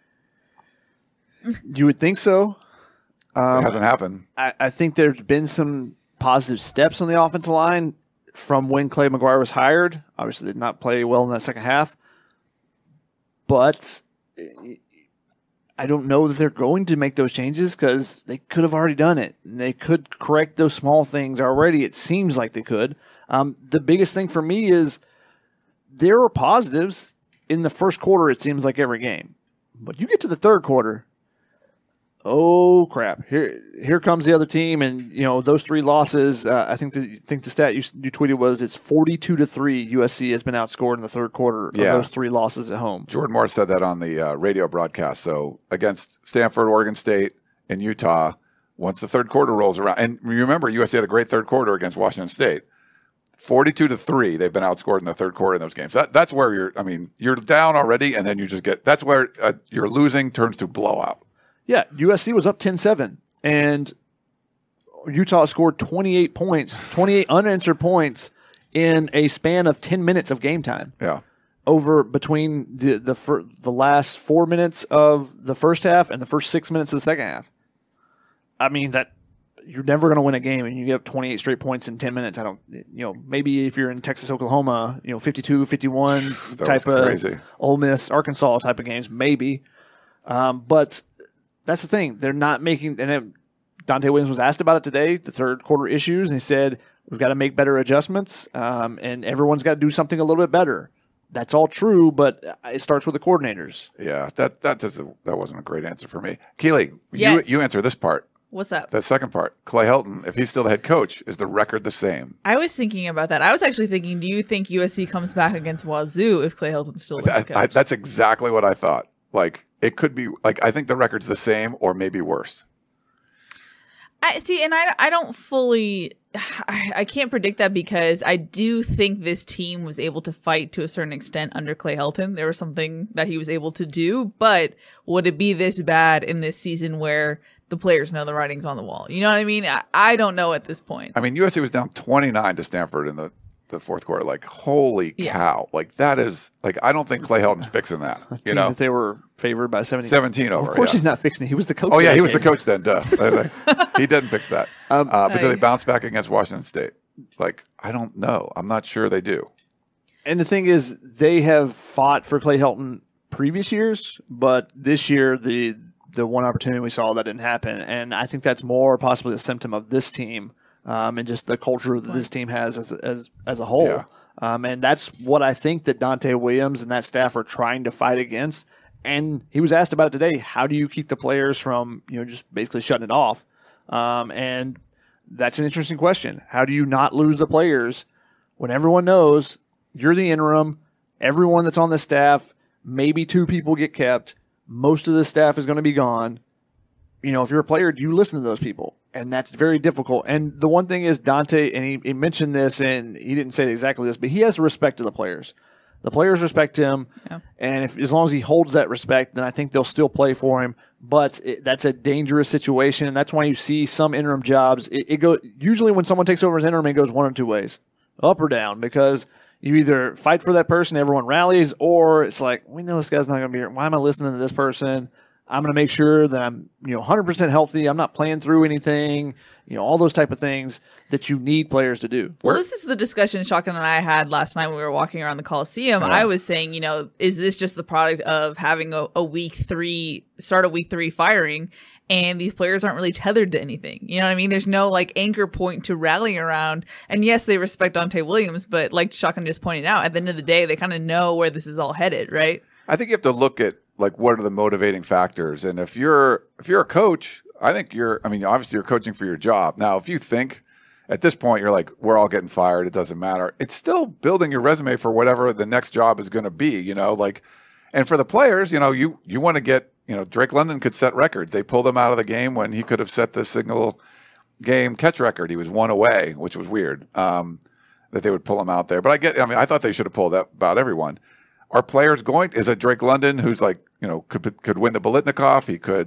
You would think so. Um, it hasn't happened. I, I think there's been some positive steps on the offensive line from when Clay McGuire was hired. Obviously, did not play well in that second half. But I don't know that they're going to make those changes because they could have already done it. And they could correct those small things already. It seems like they could. Um, the biggest thing for me is there are positives in the first quarter, it seems like every game. But you get to the third quarter, oh crap! Here, here comes the other team, and you know those three losses. Uh, I think the think the stat you, you tweeted was it's forty-two to three. U S C has been outscored in the third quarter of Yeah. those three losses at home. Jordan Moore said that on the uh, radio broadcast. So against Stanford, Oregon State, and Utah, once the third quarter rolls around, and remember U S C had a great third quarter against Washington State. forty-two to three, they've been outscored in the third quarter in those games. That, that's where you're. I mean, you're down already, and then you just get. That's where uh, your losing turns to blowout. Yeah, U S C was up ten seven, and Utah scored twenty-eight points, twenty-eight unanswered points in a span of ten minutes of game time. Yeah. Over between the the fir- the last four minutes of the first half and the first six minutes of the second half. I mean that you're never going to win a game, and you get twenty-eight straight points in ten minutes. I don't, you know, maybe if you're in Texas, Oklahoma, you know, fifty-two, fifty-one type of crazy. Ole Miss, Arkansas type of games, maybe. Um, but that's the thing; they're not making. And it, Dante Williams was asked about it today, the third quarter issues, and he said we've got to make better adjustments, um, and everyone's got to do something a little bit better. That's all true, but it starts with the coordinators. Yeah, that that doesn't that wasn't a great answer for me. Keely, Yes. you you answer this part. What's up? That second part. Clay Helton, if he's still the head coach, is the record the same? I was thinking about that. I was actually thinking, do you think U S C comes back against Wazoo if Clay Helton's still the head I, I, coach? that's exactly what I thought. Like it could be like I think the record's the same or maybe worse. I see, and I, I don't fully, I, I can't predict that because I do think this team was able to fight to a certain extent under Clay Helton. There was something that he was able to do, but would it be this bad in this season where the players know the writing's on the wall? You know what I mean? I, I don't know at this point. I mean, U S C was down twenty-nine to Stanford in the, the fourth quarter. Like, holy Yeah. cow! Like that is like I don't think Clay Helton's fixing that. You Team know, that they were favored by seventeen. seventeen over. Of course, yeah. he's not fixing it. He was the coach. Oh of yeah, that he was the game. coach then. Duh. He didn't fix that. Um, uh, but I- did they bounce back against Washington State? Like I don't know. I'm not sure they do. And the thing is, they have fought for Clay Helton previous years, but this year the the one opportunity we saw that didn't happen, and I think that's more possibly a symptom of this team um, and just the culture that this team has as as, as a whole. Yeah. Um, and that's what I think that Dante Williams and that staff are trying to fight against. And he was asked about it today. How do you keep the players from, you know, just basically shutting it off? Um, and that's an interesting question. How do you not lose the players when everyone knows you're the interim, everyone that's on the staff, maybe two people get kept, most of the staff is going to be gone. You know, if you're a player, do you listen to those people? And that's very difficult. And the one thing is Dante, and he, he mentioned this, and he didn't say exactly this, but he has respect to the players. The players respect him, Yeah. and if as long as he holds that respect, then I think they'll still play for him. But it, that's a dangerous situation, and that's why you see some interim jobs. It, it go usually when someone takes over as interim, it goes one of two ways, up or down, because you either fight for that person, everyone rallies, or it's like, we know this guy's not going to be here. Why am I listening to this person? I'm going to make sure that I'm, you know, one hundred percent healthy. I'm not playing through anything, you know, all those type of things that you need players to do. Well, this is the discussion Shotgun and I had last night when we were walking around the Coliseum. I was saying, you know, is this just the product of having a, a week three, start of week three firing, and these players aren't really tethered to anything? You know what I mean? There's no like anchor point to rally around. And yes, they respect Dante Williams, but like Shotgun just pointed out, at the end of the day, they kind of know where this is all headed, right? I think you have to look at like what are the motivating factors, and if you're if you're a coach, I think you're. I mean, obviously you're coaching for your job. Now, if you think at this point you're like we're all getting fired, it doesn't matter. It's still building your resume for whatever the next job is going to be. You know, like, and for the players, you know, you you want to get. You know, Drake London could set records. They pulled him out of the game when he could have set the single game catch record. He was one away, which was weird um, that they would pull him out there. But I get. I mean, I thought they should have pulled that about everyone. Are players going? Is it Drake London who's like, you know, could could win the Biletnikoff? He could.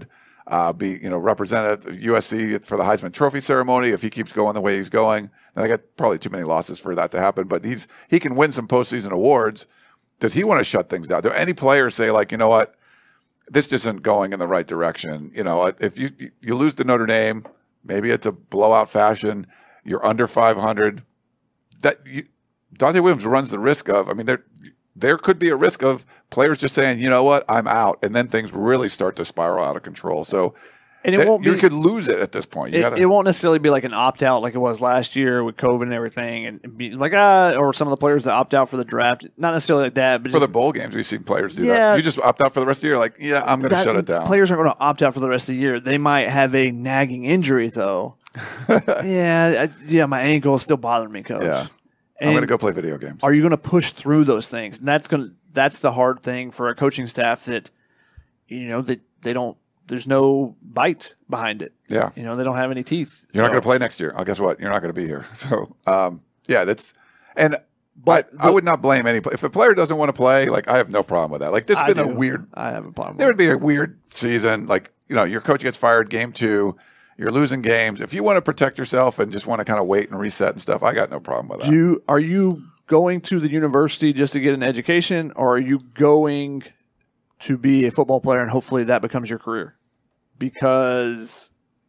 uh, be you know represented U S C for the Heisman Trophy ceremony if he keeps going the way he's going. And I got probably too many losses for that to happen, but he's he can win some postseason awards. Does he want to shut things down? Do any players say like, you know what, this isn't going in the right direction? You know, if you you lose to Notre Dame, maybe it's a blowout fashion. You're under five hundred. That you, Dante Williams runs the risk of. I mean, there there could be a risk of players just saying, you know what, I'm out, and then things really start to spiral out of control. So. And it won't you be, could lose it at this point. You it, gotta, it won't necessarily be like an opt out like it was last year with COVID and everything, and be like ah, or some of the players that opt out for the draft. Not necessarily like that, but for just, the bowl games, we've seen players do Yeah. that. You just opt out for the rest of the year. Like, yeah, I'm going to that- shut it down. Players aren't going to opt out for the rest of the year. They might have a nagging injury though. yeah, I, yeah, my ankle is still bothering me, coach. Yeah. And I'm going to go play video games. Are you going to push through those things? And that's going to that's the hard thing for a coaching staff that you know that they don't. There's no bite behind it. Yeah. You know, they don't have any teeth. You're So- not going to play next year. Oh, guess what? You're not going to be here. So, um, yeah, that's and. But I, I would not blame any. If a player doesn't want to play, like I have no problem with that. Like this has I been do. a weird. I have a problem. There with would be a weird season. Like you know, your coach gets fired game two. You're losing games. If you want to protect yourself and just want to kind of wait and reset and stuff, I got no problem with it. that. Do you, are you going to the university just to get an education, or are you going to be a football player and hopefully that becomes your career? Because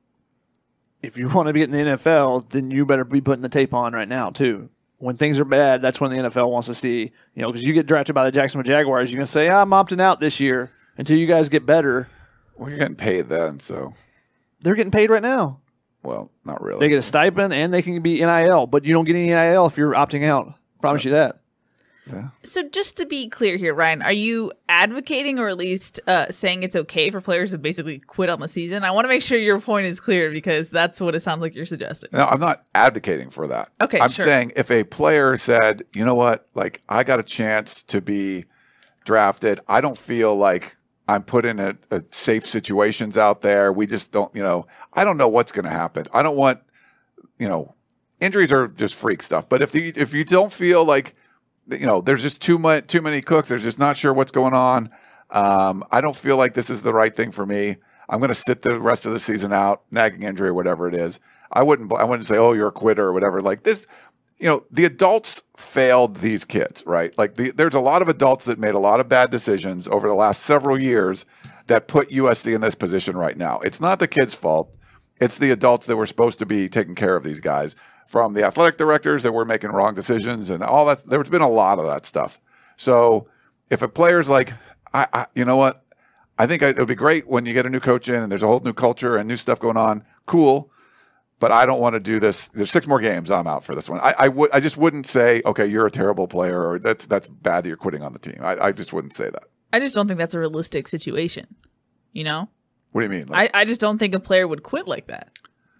if you want to be in the N F L, then you better be putting the tape on right now too. When things are bad, that's when the N F L wants to see, you know, because you get drafted by the Jacksonville Jaguars, you're going to say, I'm opting out this year until you guys get better. Well, you're getting paid then, so They're getting paid right now. well, not really. They get a stipend and they can be N I L, but you don't get any N I L if you're opting out. Promise you that. Yeah. So just to be clear here, Ryan, are you advocating or at least uh, saying it's okay for players to basically quit on the season? I want to make sure your point is clear because that's what it sounds like you're suggesting. No, I'm not advocating for that. Okay, I'm sure. saying if a player said, you know what, like I got a chance to be drafted, I don't feel like I'm put in a, a safe situations out there. We just don't, you know, I don't know what's going to happen. I don't want, you know, injuries are just freak stuff. But if the, if you don't feel like, you know, there's just too much, too many cooks. There's just not sure what's going on. Um, I don't feel like this is the right thing for me. I'm going to sit the rest of the season out, nagging injury or whatever it is. I wouldn't, I wouldn't say, oh, you're a quitter or whatever. Like this, you know, the adults failed these kids, right? Like the, there's a lot of adults that made a lot of bad decisions over the last several years that put U S C in this position right now. It's not the kids' fault. It's the adults that were supposed to be taking care of these guys. From the athletic directors that were making wrong decisions and all that. There's been a lot of that stuff. So if a player's like, I, I you know what, I think I, it would be great when you get a new coach in and there's a whole new culture and new stuff going on. Cool. But I don't want to do this. There's six more games. I'm out for this one. I, I would. I just wouldn't say, okay, you're a terrible player or that's that's bad that you're quitting on the team. I, I just wouldn't say that. I just don't think that's a realistic situation. You know? What do you mean? Like, I, I just don't think a player would quit like that.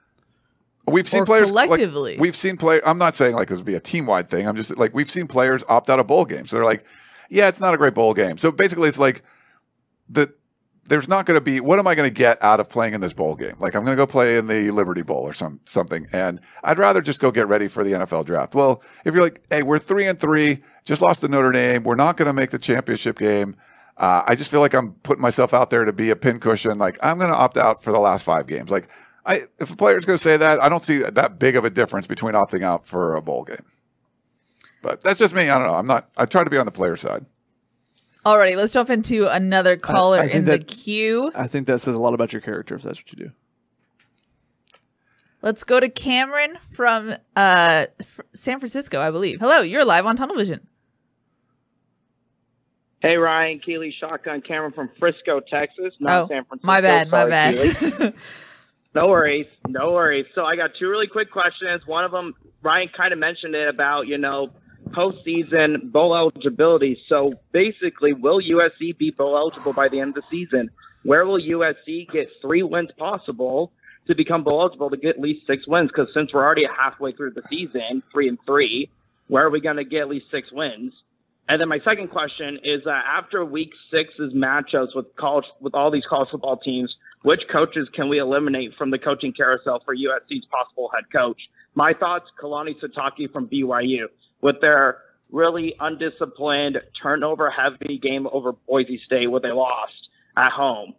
We've seen Or players like, collectively. we've seen play. I'm not saying like this would be a team wide thing. I'm just like we've seen players opt out of bowl games. They're like, yeah, it's not a great bowl game. So basically, it's like the there's not going to be. What am I going to get out of playing in this bowl game? Like I'm going to go play in the Liberty Bowl or some something, and I'd rather just go get ready for the N F L draft. Well, if you're like, hey, we're three and three, just lost to Notre Dame, we're not going to make the championship game. Uh, I just feel like I'm putting myself out there to be a pincushion. Like I'm going to opt out for the last five games. Like. I, if a player is going to say that, I don't see that big of a difference between opting out for a bowl game. But that's just me. I don't know. I'm not. I try to be on the player side. Alrighty, let's jump into another caller I think in the that- queue. I think that says a lot about your character if that's what you do. Let's go to Cameron from uh, F- San Francisco, I believe. Hello, you're live on Tunnel Vision. Hey, Ryan, Keely, Shotgun, Cameron from Frisco, Texas, not Oh, San Francisco. my bad, my Sorry, bad. Keely. No worries, no worries. So I got two really quick questions. One of them, Ryan kind of mentioned it about, you know, postseason bowl eligibility. So basically, will U S C be bowl eligible by the end of the season? Where will U S C get three wins possible to become bowl eligible to get at least six wins? Because since we're already halfway through the season, three and three, where are we going to get at least six wins? And then my second question is uh, after week six's matchups with college, with all these college football teams, which coaches can we eliminate from the coaching carousel for U S C's possible head coach? My thoughts, Kalani Sitake from B Y U. With their really undisciplined, turnover-heavy game over Boise State, where they lost at home.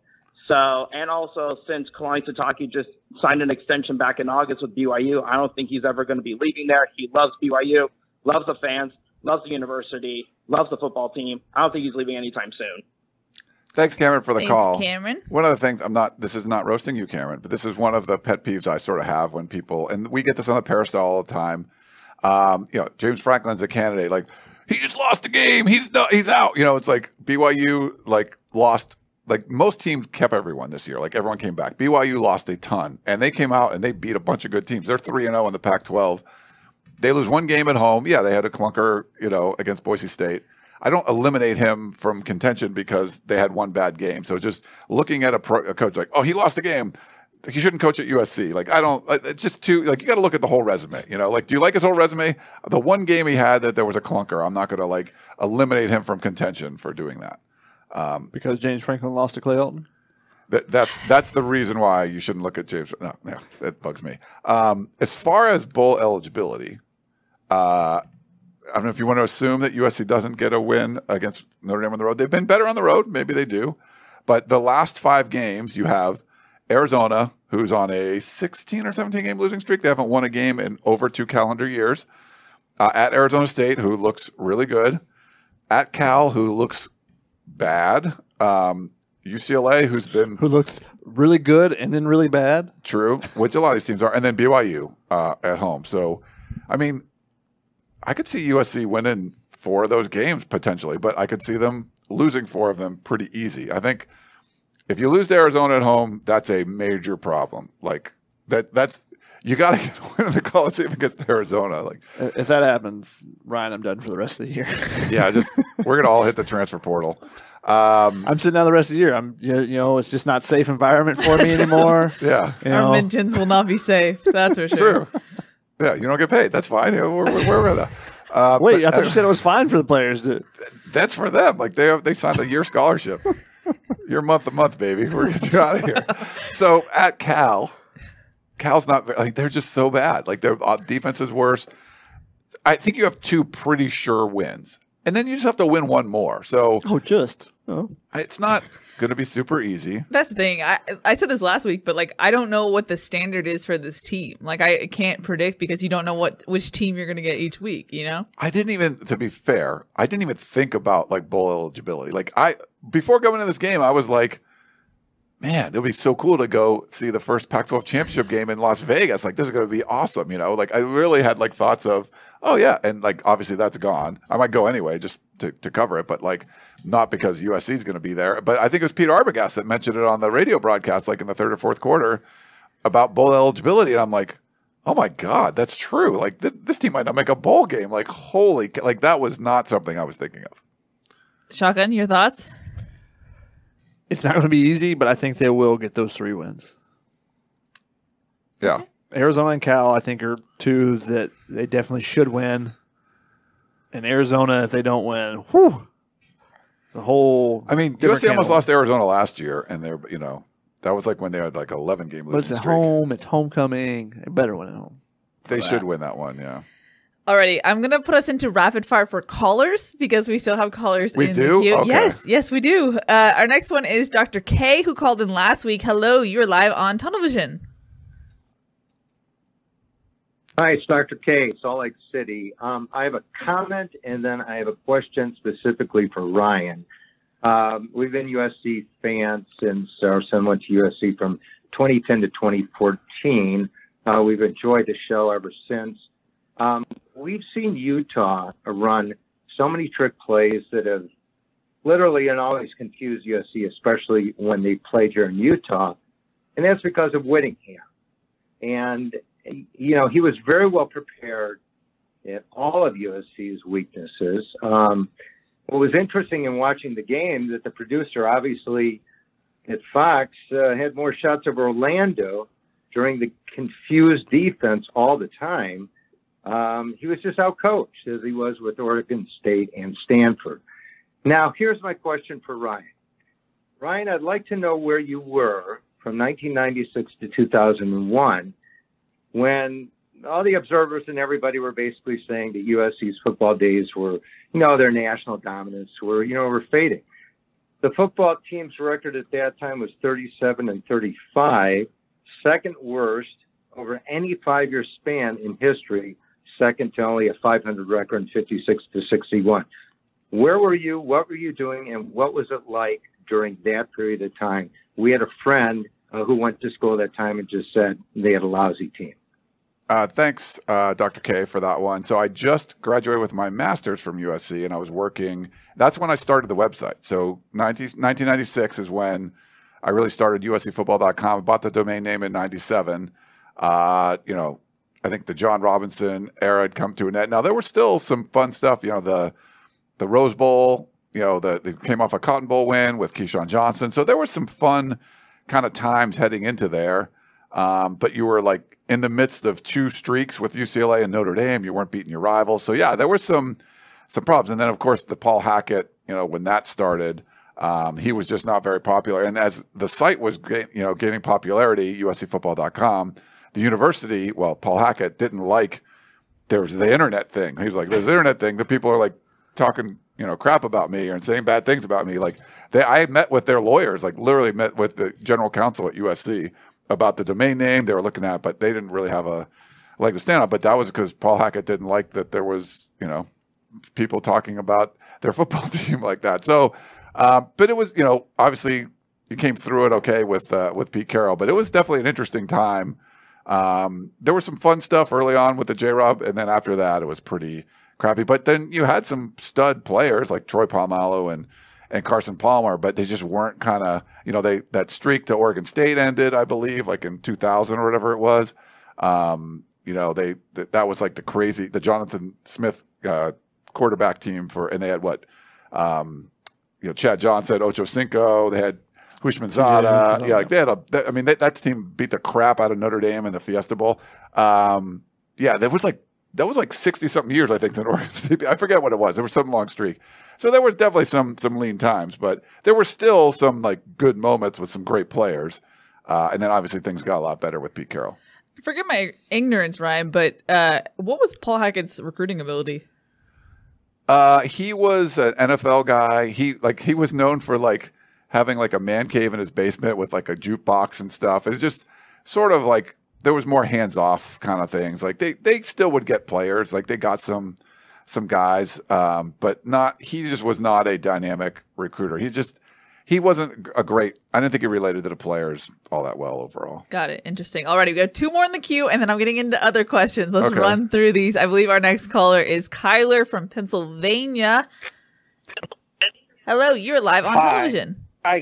So, and also since Kalani Sitake just signed an extension back in August with B Y U, I don't think he's ever going to be leaving there. He loves B Y U, loves the fans, loves the university, loves the football team. I don't think he's leaving anytime soon. Thanks, Cameron, for the Thanks, call. Cameron. One of the things, I'm not, this is not roasting you, Cameron, but this is one of the pet peeves I sort of have when people, and we get this on the Peristyle all the time. Um, you know, James Franklin's a candidate, like, he just lost the game. He's not, he's out. You know, it's like B Y U, like, lost, like, most teams kept everyone this year. Like, everyone came back. B Y U lost a ton, and they came out and they beat a bunch of good teams. They're three and oh in the Pac twelve. They lose one game at home. Yeah, they had a clunker, you know, against Boise State. I don't eliminate him from contention because they had one bad game. So just looking at a, pro, a coach like, oh, he lost the game, he shouldn't coach at U S C. Like, I don't, it's just too, like, you got to look at the whole resume. You know, like, do you like his whole resume? The one game he had that there was a clunker, I'm not going to, like, eliminate him from contention for doing that. Um, because James Franklin lost to Clay Helton? That, that's that's the reason why you shouldn't look at James. No, no, that bugs me. Um, as far as bowl eligibility, uh, I don't know if you want to assume that U S C doesn't get a win against Notre Dame on the road. They've been better on the road. Maybe they do. But the last five games, you have Arizona, who's on a sixteen or seventeen game losing streak. They haven't won a game in over two calendar years. Uh, at Arizona State, who looks really good. At Cal, who looks bad. Um, U C L A, who's been Who looks really good and then really bad. True, which a lot of these teams are. And then B Y U uh, at home. So, I mean, I could see U S C winning four of those games potentially, but I could see them losing four of them pretty easy. I think if you lose to Arizona at home, that's a major problem. Like that, that's you got to get a win in the Coliseum against Arizona. Like if that happens, Ryan, I'm done for the rest of the year. yeah, just we're gonna all hit the transfer portal. Um, I'm sitting down the rest of the year. I'm, you know, it's just not safe environment for me anymore. yeah, you Our know. mentions will not be safe. That's for sure. True. Yeah, you don't get paid. That's fine. You know, we're, we're, we're the, uh, Wait, but, I thought uh, you said it was fine for the players to. That's for them. Like they have, they signed a year scholarship. You're month to month, baby. We're getting you out of here. So at Cal, Cal's not very, like they're just so bad. Like their uh, defense is worse. I think you have two pretty sure wins, and then you just have to win one more. So Oh, just. Oh. it's not going to be super easy. That's the thing. I I said this last week, but like I don't know what the standard is for this team. Like I can't predict because you don't know what which team you're going to get each week. You know. I didn't even, to be fair, I didn't even think about like bowl eligibility. Like I, before going into this game, I was like, man, it'll be so cool to go see the first Pac twelve championship game in Las Vegas. Like, this is going to be awesome. You know, like I really had like thoughts of, oh yeah. And like, obviously that's gone. I might go anyway, just to, to cover it, but like not because U S C is going to be there. But I think it was Peter Arbogast that mentioned it on the radio broadcast, like in the third or fourth quarter about bowl eligibility. And I'm like, oh my God, that's true. Like th- this team might not make a bowl game. Like, holy, like that was not something I was thinking of. Shotgun, your thoughts? It's not going to be easy, but I think they will get those three wins. Yeah. Arizona and Cal, I think, are two that they definitely should win. And Arizona, if they don't win, whew, the whole. I mean, U S C almost lost to Arizona last year, and they're, you know, that was like when they had like an eleven game losing But it's at streak. home. It's homecoming. They better win at home. They that. should win that one, yeah. Alrighty, I'm gonna put us into rapid fire for callers because we still have callers. We in do? the queue. Okay. Yes, yes, we do. Uh, our next one is Doctor K, who called in last week. Hello, you're live on Tunnel Vision. Hi, it's Doctor K, Salt Lake City. Um, I have a comment and then I have a question specifically for Ryan. Um, we've been U S C fans since our son went to U S C from twenty ten to twenty fourteen. Uh, we've enjoyed the show ever since. Um, we've seen Utah run so many trick plays that have literally and always confused U S C, especially when they played here in Utah. And that's because of Whittingham. And you know, he was very well prepared in all of U S C's weaknesses. Um, what was interesting in watching the game that the producer, obviously, at Fox, uh, had more shots of Orlando during the confused defense all the time. Um, he was just outcoached as he was with Oregon State and Stanford. Now, here's my question for Ryan. Ryan, I'd like to know where you were from nineteen ninety-six to two thousand one when all the observers and everybody were basically saying that U S C's football days were, you know, their national dominance were, you know, were fading. The football team's record at that time was thirty-seven and thirty-five, second worst over any five-year span in history, second to only a five hundred record in fifty-six to sixty-one. Where were you? What were you doing? And what was it like during that period of time? We had a friend uh, who went to school at that time and just said they had a lousy team. Uh, thanks, uh, Doctor K, for that one. So I just graduated with my master's from U S C, and I was working. That's when I started the website. So nineteen ninety-six is when I really started U S C football dot com. I bought the domain name in ninety-seven. Uh, you know, I think the John Robinson era had come to an end. Now, there was still some fun stuff. You know, the the Rose Bowl, you know, the, they came off a Cotton Bowl win with Keyshawn Johnson. So there were some fun kind of times heading into there. Um, but you were like in the midst of two streaks with U C L A and Notre Dame. You weren't beating your rivals. So yeah, there were some some problems. And then of course the Paul Hackett, you know, when that started, um, he was just not very popular. And as the site was, you know, gaining popularity, U S C football dot com, the university, well, Paul Hackett didn't like there was the internet thing. He was like, there's the internet thing. The people are like talking, you know, crap about me and saying bad things about me. Like they, I met with their lawyers, like literally met with the general counsel at U S C about the domain name they were looking at, but they didn't really have a leg to stand on. But that was because Paul Hackett didn't like that there was, you know, people talking about their football team like that. So, um, but it was, you know, obviously you came through it okay with uh, with Pete Carroll, but it was definitely an interesting time. Um, there was some fun stuff early on with the J-Rob, and then after that it was pretty crappy. But then you had some stud players like Troy Polamalu and and Carson Palmer, but they just weren't kind of, you know, they that streak to Oregon State ended, I believe, like in two thousand or whatever it was. Um, you know, they th- that was like the crazy, the Jonathan Smith uh, quarterback team for, and they had what, um, you know, Chad Johnson, Ocho Cinco, they had Hushman Zada, yeah, like they had a, they, I mean, they, that team beat the crap out of Notre Dame in the Fiesta Bowl. Um, yeah, that was like that was like sixty something years, I think, in Oregon State. I forget what it was. There was some long streak. So there was definitely some some lean times, but there were still some like good moments with some great players. Uh, and then obviously things got a lot better with Pete Carroll. Forgive my ignorance, Ryan, but uh, what was Paul Hackett's recruiting ability? Uh, he was an N F L guy. He like he was known for like having like a man cave in his basement with like a jukebox and stuff. And it's just sort of like there was more hands off kind of things. Like they they still would get players. Like they got some. some guys, um, but not, he just was not a dynamic recruiter. He just, he wasn't a great, I didn't think he related to the players all that well overall. Got it. Interesting. Alrighty, we got two more in the queue, and then I'm getting into other questions. Let's Okay. run through these. I believe our next caller is Kyler from Pennsylvania. Hello, you're live on Hi. television. I,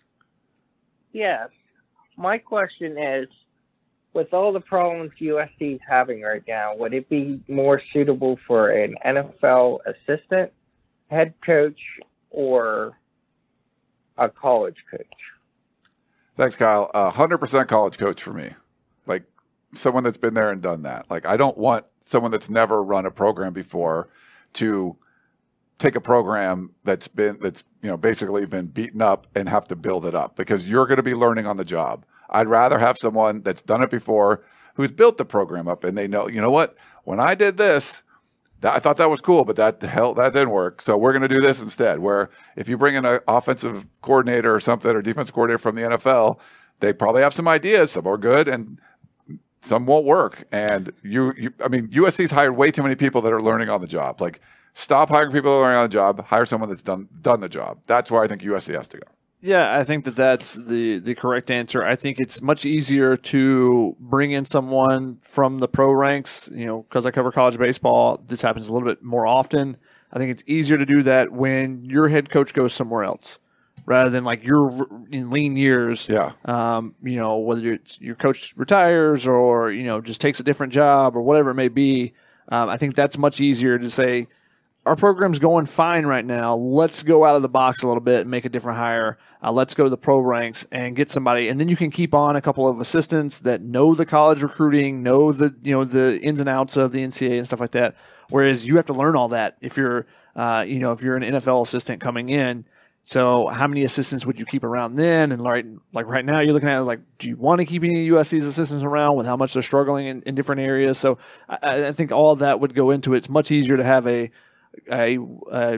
yes. My question is, with all the problems U S C is having right now, would it be more suitable for an N F L assistant, head coach, or a college coach? Thanks, Kyle. A hundred percent college coach for me. Like someone that's been there and done that. Like I don't want someone that's never run a program before to take a program that's been, that's, you know, basically been beaten up and have to build it up, because you're going to be learning on the job. I'd rather have someone that's done it before, who's built the program up, and they know, you know what, when I did this, that, I thought that was cool, but that hell, that didn't work. So we're going to do this instead. Where if you bring in an offensive coordinator or something, or defensive coordinator from the N F L, they probably have some ideas. Some are good and some won't work. And you, you I mean, U S C's hired way too many people that are learning on the job. Like, stop hiring people that are learning on the job. Hire someone that's done done the job. That's where I think U S C has to go. Yeah, I think that that's the, the correct answer. I think it's much easier to bring in someone from the pro ranks, you know, because I cover college baseball. This happens a little bit more often. I think it's easier to do that when your head coach goes somewhere else rather than like you're in lean years. Yeah. Um, you know, whether it's your coach retires or, you know, just takes a different job or whatever it may be. Um, I think that's much easier to say, our program's going fine right now. Let's go out of the box a little bit and make a different hire. Uh, let's go to the pro ranks and get somebody, and then you can keep on a couple of assistants that know the college recruiting, know the you know the ins and outs of the N C A A and stuff like that. Whereas you have to learn all that if you're uh, you know if you're an N F L assistant coming in. So how many assistants would you keep around then? And like like right now, you're looking at it like, do you want to keep any of U S C's assistants around with how much they're struggling in, in different areas? So I, I think all of that would go into it. It's much easier to have a a, a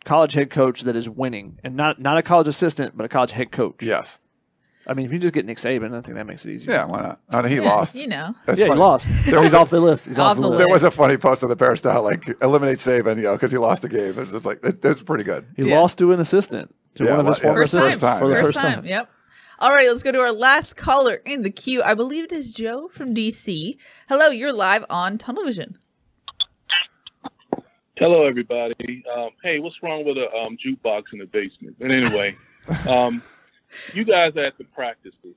college head coach that is winning, and not not a college assistant, but a college head coach. Yes. I mean, if you just get Nick Saban, I think that makes it easier. Yeah, why not? Uh, he Yeah, lost. you know. That's yeah, funny. he lost. He's off the list. He's off, Off the the list. There was a funny post on the Peristyle, like eliminate Saban, you know, because he lost the game. It's just like it, it's pretty good. He Yeah. lost to an assistant, to Yeah, one of his well, yeah, former First time. assistants time, for the yeah. first time. Yep. All right, let's go to our last caller in the queue. I believe it is Joe from D C. Hello, you're live on Tunnel Vision. Hello, everybody. Um, hey, what's wrong with a um, jukebox in the basement? But anyway, um, you guys are at the practices.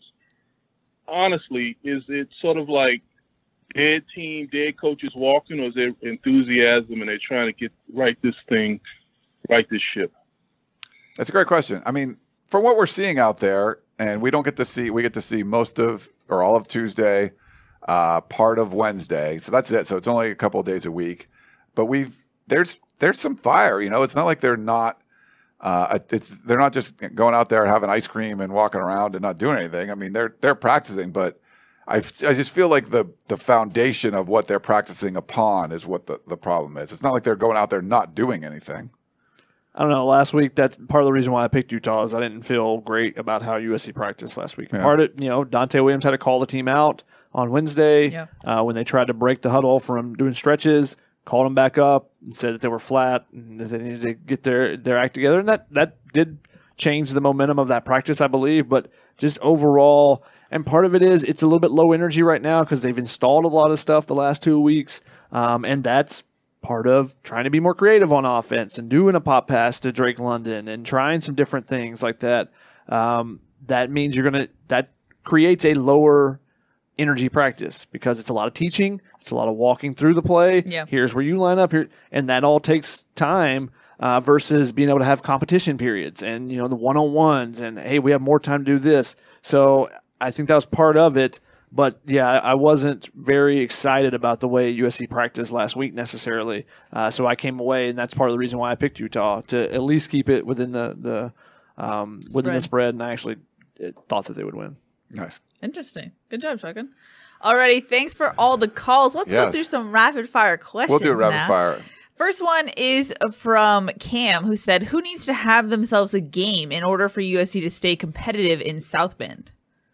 Honestly, is it sort of like dead team, dead coaches walking, or is there enthusiasm and they're trying to get right this thing, right this ship? That's a great question. I mean, from what we're seeing out there, and we don't get to see, we get to see most of or all of Tuesday, uh, part of Wednesday. So that's it. So it's only a couple of days a week, but we've there's there's some fire. You know, it's not like they're not. Uh, it's they're not just going out there having ice cream and walking around and not doing anything. I mean, they're they're practicing, but I, I just feel like the the foundation of what they're practicing upon is what the, the problem is. It's not like they're going out there not doing anything. I don't know. Last week, that's part of the reason why I picked Utah is I didn't feel great about how U S C practiced last week. Yeah. Part of you know, Dante Williams had to call the team out on Wednesday Yeah. uh, when they tried to break the huddle from doing stretches. Called them back up and said that they were flat and that they needed to get their, their act together. And that, that did change the momentum of that practice, I believe. But just overall, and part of it is it's a little bit low energy right now because they've installed a lot of stuff the last two weeks. Um, and that's part of trying to be more creative on offense and doing a pop pass to Drake London and trying some different things like that. Um, that means you're going to – that creates a lower energy practice because it's a lot of teaching. It's a lot of walking through the play. Yeah. Here's where you line up here. And that all takes time uh, versus being able to have competition periods and, you know, the one-on-ones and, hey, we have more time to do this. So I think that was part of it. But, yeah, I wasn't very excited about the way U S C practiced last week necessarily. Uh, so I came away, and that's part of the reason why I picked Utah, to at least keep it within the, the um, within the spread, and I actually thought that they would win. Nice. Interesting. Good job, Shotgun. Alrighty, thanks for all the calls. Let's Yes. go through some rapid fire questions. We'll do rapid now. fire. First one is from Cam, who said, "Who needs to have themselves a game in order for U S C to stay competitive in South Bend?"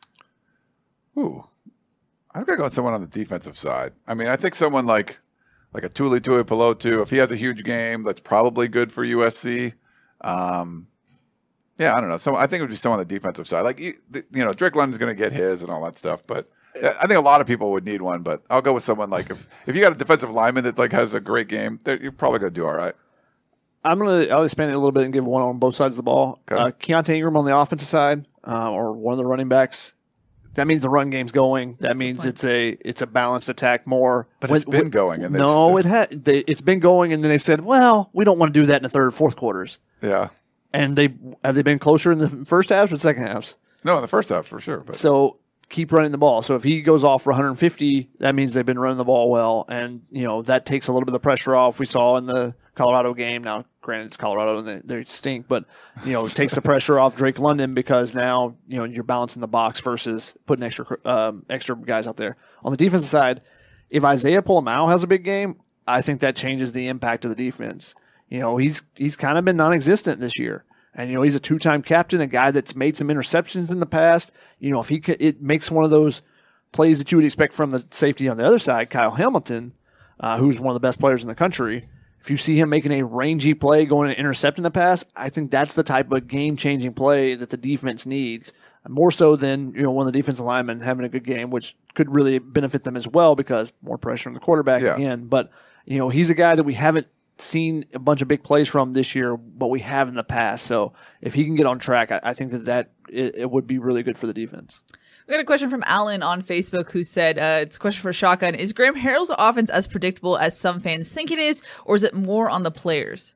Ooh, I've got to go with someone on the defensive side. I mean, I think someone like like a Tuli Tui Pelotu, if he has a huge game, that's probably good for U S C. Um, yeah, I don't know. So I think it would be someone on the defensive side. Like you, you know, Drake London's going to get his and all that stuff, but I think a lot of people would need one. But I'll go with someone like if if you got a defensive lineman that like has a great game, you're probably going to do all right. I'm gonna I'll expand it a little bit and give one on both sides of the ball. Okay. Uh, Keontae Ingram on the offensive side, uh, or one of the running backs. That means the run game's going. That's a that good means point. it's a it's a balanced attack more. But When- it's been when- going, and they've no, st- it had. They, it's been going, and then they've said, "Well, we don't want to do that in the third or fourth quarters." Yeah. And they have they been closer in the first halves or second halves? No, in the first half for sure. But So keep running the ball. So if he goes off for one hundred fifty, that means they've been running the ball well, and you know that takes a little bit of the pressure off. We saw in the Colorado game. Now, granted, it's Colorado and they, they stink, but you know it takes the pressure off Drake London because now you know you're balancing the box versus putting extra um, extra guys out there. On the defensive side, if Isaiah Polamau has a big game, I think that changes the impact of the defense. You know, he's he's kind of been non-existent this year. And, you know, he's a two-time captain, a guy that's made some interceptions in the past. You know, if he could, it makes one of those plays that you would expect from the safety on the other side, Kyle Hamilton, uh, who's one of the best players in the country. If you see him making a rangy play going and intercepting the pass, I think that's the type of game-changing play that the defense needs, more so than, you know, one of the defensive linemen having a good game, which could really benefit them as well because more pressure on the quarterback Yeah. again. But, you know, he's a guy that we haven't seen a bunch of big plays from this year, but we have in the past. So if he can get on track, I, I think that, that it, it would be really good for the defense. We got a question from Alan on Facebook who said, uh, it's a question for Shotgun. Is Graham Harrell's offense as predictable as some fans think it is, or is it more on the players?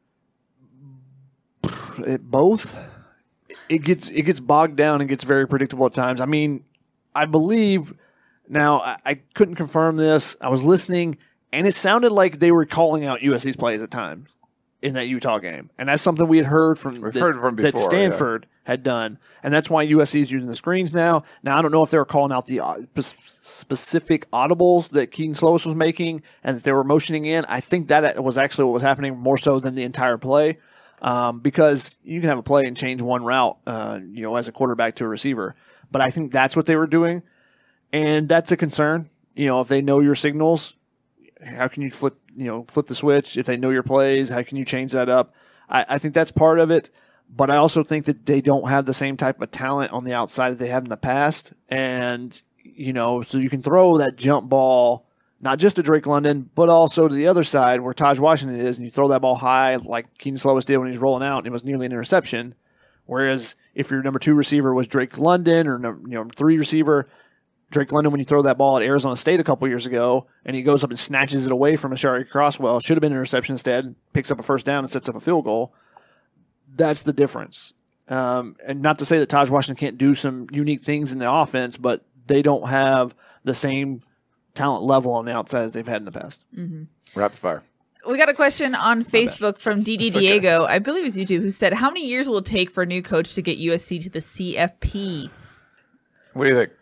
It, both. It gets it gets bogged down and gets very predictable at times. I mean, I believe now I, I couldn't confirm this. I was listening, and it sounded like they were calling out U S C's plays at times in that Utah game, and that's something we had heard from We've that, heard from that before, Stanford had done, and that's why U S C is using the screens now. Now I don't know if they were calling out the uh, p- specific audibles that Keaton Slovis was making, and that they were motioning in. I think that was actually what was happening more so than the entire play. um, because you can have a play and change one route, uh, you know, as a quarterback to a receiver. But I think that's what they were doing, and that's a concern. You know, if they know your signals, how can you flip, you know, flip the switch? If they know your plays, how can you change that up? I, I think that's part of it. But I also think that they don't have the same type of talent on the outside that they have in the past. And, you know, so you can throw that jump ball, not just to Drake London, but also to the other side where Taj Washington is, and you throw that ball high like Keaton Slovis did when he was rolling out, and it was nearly an interception. Whereas if your number two receiver was Drake London or you know three receiver, Drake London, when you throw that ball at Arizona State a couple years ago, and he goes up and snatches it away from Ashari Crosswell, should have been an interception instead, picks up a first down and sets up a field goal. That's the difference. Um, and not to say that Taj Washington can't do some unique things in the offense, but they don't have the same talent level on the outside as they've had in the past. Mm-hmm. Rapid fire. We got a question on Facebook from D D Diego, okay. I believe it's YouTube, who said, how many years will it take for a new coach to get U S C to the C F P? What do you think?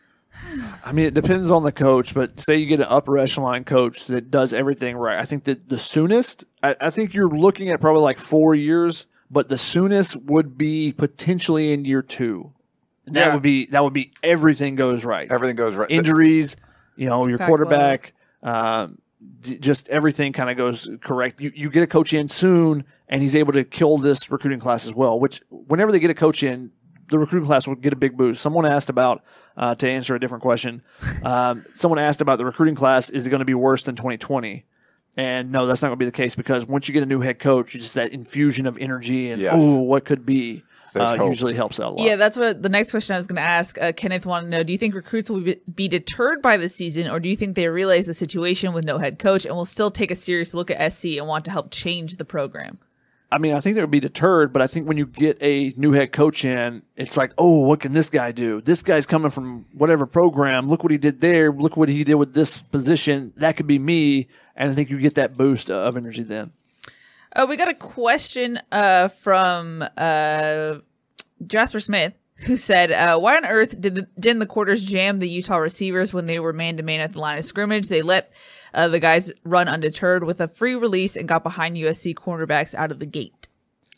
I mean, it depends on the coach, but say you get an upper echelon coach that does everything right. I think that the soonest, I, I think you're looking at probably like four years, but the soonest would be potentially in year two. That Yeah. would be that would be everything goes right. Everything goes right. Injuries, you know, your Pac quarterback, um, d- just everything kind of goes correct. You you get a coach in soon, and he's able to kill this recruiting class as well. Which whenever they get a coach in, the recruiting class will get a big boost. Someone asked about uh, to answer a different question. Um, someone asked about the recruiting class. Is it going to be worse than twenty twenty? And no, that's not going to be the case, because once you get a new head coach, just that infusion of energy and Yes. oh, what could be There's uh, hope. usually helps out a lot. Yeah, that's what the next question I was going to ask. Uh, Kenneth wanted to know, do you think recruits will be, be deterred by the season, or do you think they realize the situation with no head coach and will still take a serious look at S C and want to help change the program? I mean, I think they would be deterred, but I think when you get a new head coach in, it's like, oh, what can this guy do? This guy's coming from whatever program. Look what he did there. Look what he did with this position. That could be me. And I think you get that boost of energy then. Uh, we got a question uh, from uh, Jasper Smith, who said, uh, why on earth did the, didn't the quarters jam the Utah receivers when they were man-to-man at the line of scrimmage? They let uh, the guys run undeterred with a free release and got behind U S C cornerbacks out of the gate.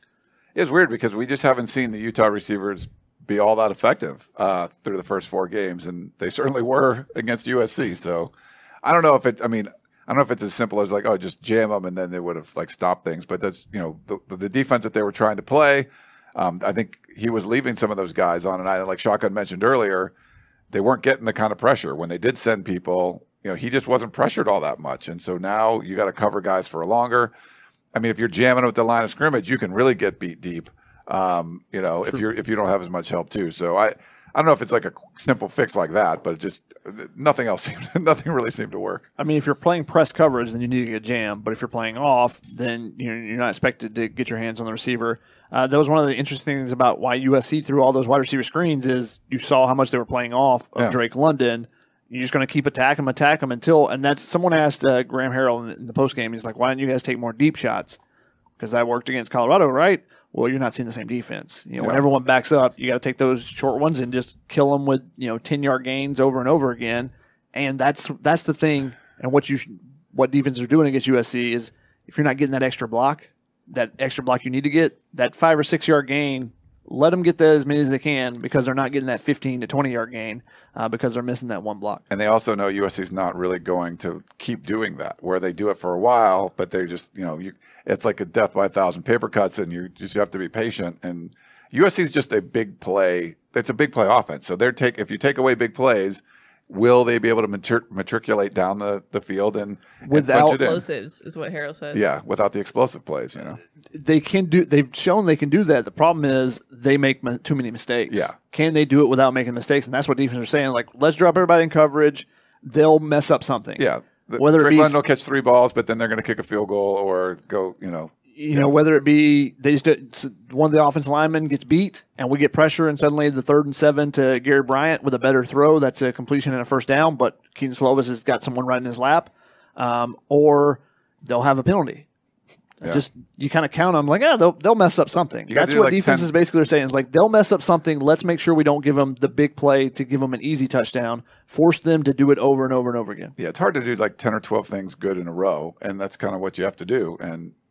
It's weird because we just haven't seen the Utah receivers be all that effective uh, through the first four games, and they certainly were against U S C. So I don't know if it. I mean, I don't know if it's as simple as like, oh, just jam them and then they would have like stopped things. But that's you know the, the defense that they were trying to play. Um, I think he was leaving some of those guys on an island, like Shotgun mentioned earlier. They weren't getting the kind of pressure when they did send people. You know, he just wasn't pressured all that much, and so now you got to cover guys for longer. I mean, if you're jamming with the line of scrimmage, you can really get beat deep. Um, you know, if you're if you don't have as much help too. So I, I don't know if it's like a simple fix like that, but it just nothing else seemed nothing really seemed to work. I mean, if you're playing press coverage, then you need to get jammed. But if you're playing off, then you're, you're not expected to get your hands on the receiver. Uh, that was one of the interesting things about why U S C threw all those wide receiver screens is you saw how much they were playing off of Yeah. Drake London. You're just going to keep attacking him, attack him until, and that's someone asked uh, Graham Harrell in the, in the post game. He's like, "Why don't you guys take more deep shots? Because that worked against Colorado, right?" Well, you're not seeing the same defense. You know, when Yeah. everyone backs up, you got to take those short ones and just kill them with you know ten yard gains over and over again. And that's that's the thing. And what you sh- what defenses are doing against U S C is if you're not getting that extra block, that extra block you need to get, that five or six yard gain, let them get that as many as they can because they're not getting that fifteen to twenty yard gain uh, because they're missing that one block. And they also know U S C's not really going to keep doing that, where they do it for a while, but they just, you know, you, it's like a death by a thousand paper cuts, and you just have to be patient. And U S C is just a big play. It's a big play offense. So they're take if you take away big plays, will they be able to matric- matriculate down the, the field and Without and punch it in? Explosives is what Harrell says. Yeah, without the explosive plays, you know. They can do. They've shown they can do that. The problem is they make m- too many mistakes. Yeah. Can they do it without making mistakes? And that's what defense are saying. Like, let's drop everybody in coverage. They'll mess up something. Yeah. The, Whether it Drake be London will catch three balls, but then they're going to kick a field goal or go, you know. you know, whether it be they just it's- one of the offensive linemen gets beat and we get pressure and suddenly the third and seven to Gary Bryant with a better throw, that's a completion and a first down, but Keaton Slovis has got someone right in his lap, um, or they'll have a penalty. Yeah. Just you kind of count them like, yeah, they'll they'll mess up something. You gotta That's do what like defenses ten basically are saying is like they'll mess up something. Let's make sure we don't give them the big play to give them an easy touchdown. Force them to do it over and over and over again. Yeah, it's hard to do like ten or twelve things good in a row, and that's kind of what you have to do. And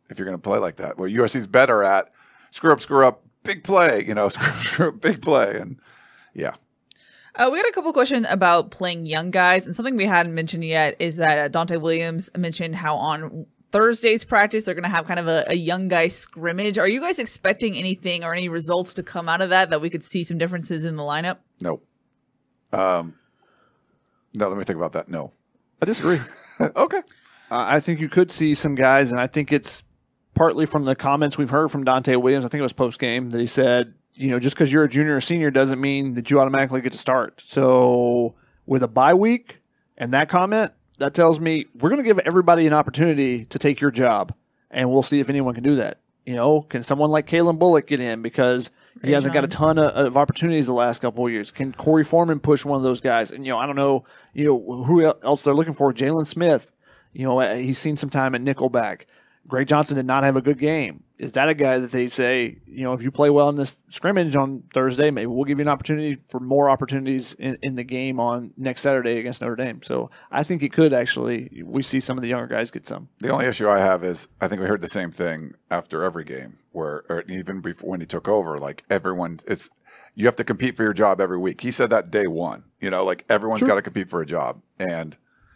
if you're going to play like that. Where U S C's better at screw up, screw up, big play, you know, screw up, screw up, big play. And yeah. Uh, we got a couple questions about playing young guys, and something we hadn't mentioned yet is that uh, Dante Williams mentioned how on Thursday's practice they're going to have kind of a, a young guy scrimmage. Are you guys expecting anything or any results to come out of that that we could see some differences in the lineup? No. Um, no, let me think about that. No. I disagree. Okay. Uh, I think you could see some guys, and I think it's partly from the comments we've heard from Dante Williams. I think it was post game that he said, you know, just because you're a junior or senior doesn't mean that you automatically get to start. So with a bye week and that comment, that tells me we're going to give everybody an opportunity to take your job, and we'll see if anyone can do that. You know, can someone like Kalen Bullock get in because he Right hasn't on. got a ton of, of opportunities the last couple of years? Can Corey Foreman push one of those guys? And, you know, I don't know, you know, who else they're looking for. Jalen Smith, you know, he's seen some time at nickelback. Greg Johnson did not have a good game. Is that a guy that they say, you know, if you play well in this scrimmage on Thursday, maybe we'll give you an opportunity for more opportunities in, in the game on next Saturday against Notre Dame? So I think it could actually, we see some of the younger guys get some. The only issue I have is I think we heard the same thing after every game, where or even before when he took over, like everyone, it's you have to compete for your job every week. He said that day one, you know, like everyone's got to compete for a job, and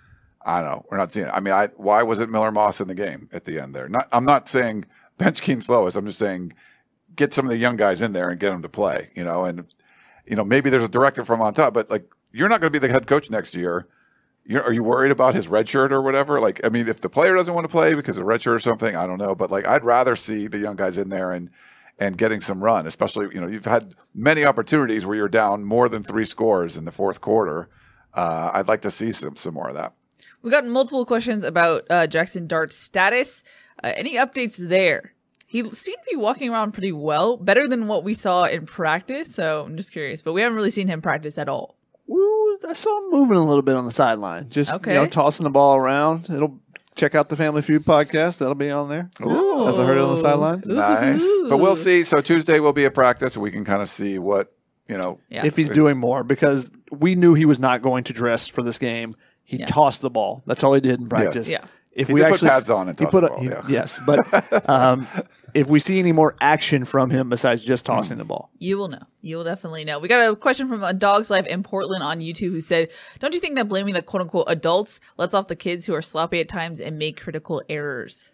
I don't know, we're not seeing it. I mean, I why wasn't Miller Moss in the game at the end there? Not, I'm not saying bench Keem Slowis. I'm just saying get some of the young guys in there and get them to play, you know, and you know maybe there's a directive from on top, but like you're not going to be the head coach next year. You're, are you worried about his red shirt or whatever? Like, I mean, if the player doesn't want to play because of red shirt or something, I don't know. But like, I'd rather see the young guys in there and and getting some run, especially, you know, you've had many opportunities where you're down more than three scores in the fourth quarter. Uh, I'd like to see some some more of that. We got multiple questions about uh, Jackson Dart's status. Uh, any updates there? He seemed to be walking around pretty well, better than what we saw in practice. So I'm just curious, but we haven't really seen him practice at all. Woo, I saw him moving a little bit on the sideline, just Okay. you know, tossing the ball around. It'll check out the Family Feud podcast. That'll be on there. Ooh. As I heard it on the sidelines. Nice. Ooh. But we'll see. So Tuesday will be a practice. We can kind of see what, you know. Yeah. If he's doing more, because we knew he was not going to dress for this game. He Yeah. tossed the ball. That's all he did in practice. Yeah. If He we did put actually pads on and he toss put the a- ball, he- yeah. yes, but um, if we see any more action from him besides just tossing the ball, You will know. You will definitely know. We got a question from a Dog's Life in Portland on YouTube who said, don't you think that blaming the quote unquote adults lets off the kids who are sloppy at times and make critical errors?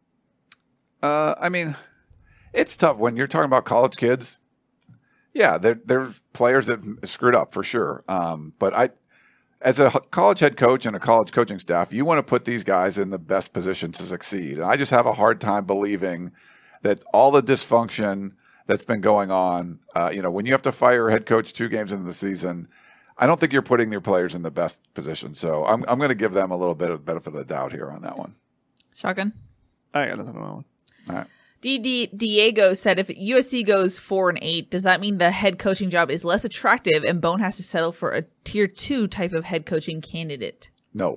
Uh, I mean, it's tough when you're talking about college kids. Yeah, they're, they're players that screwed up for sure. Um, but I, as a college head coach and a college coaching staff, you want to put these guys in the best position to succeed. And I just have a hard time believing that all the dysfunction that's been going on, uh, you know, when you have to fire a head coach two games into the season, I don't think you're putting your players in the best position. So I'm, I'm going to give them a little bit of benefit of the doubt here on that one. Shotgun? I got nothing on that one. All right. D D Diego said, if U S C goes four and eight, does that mean the head coaching job is less attractive and Bone has to settle for a tier two type of head coaching candidate? No.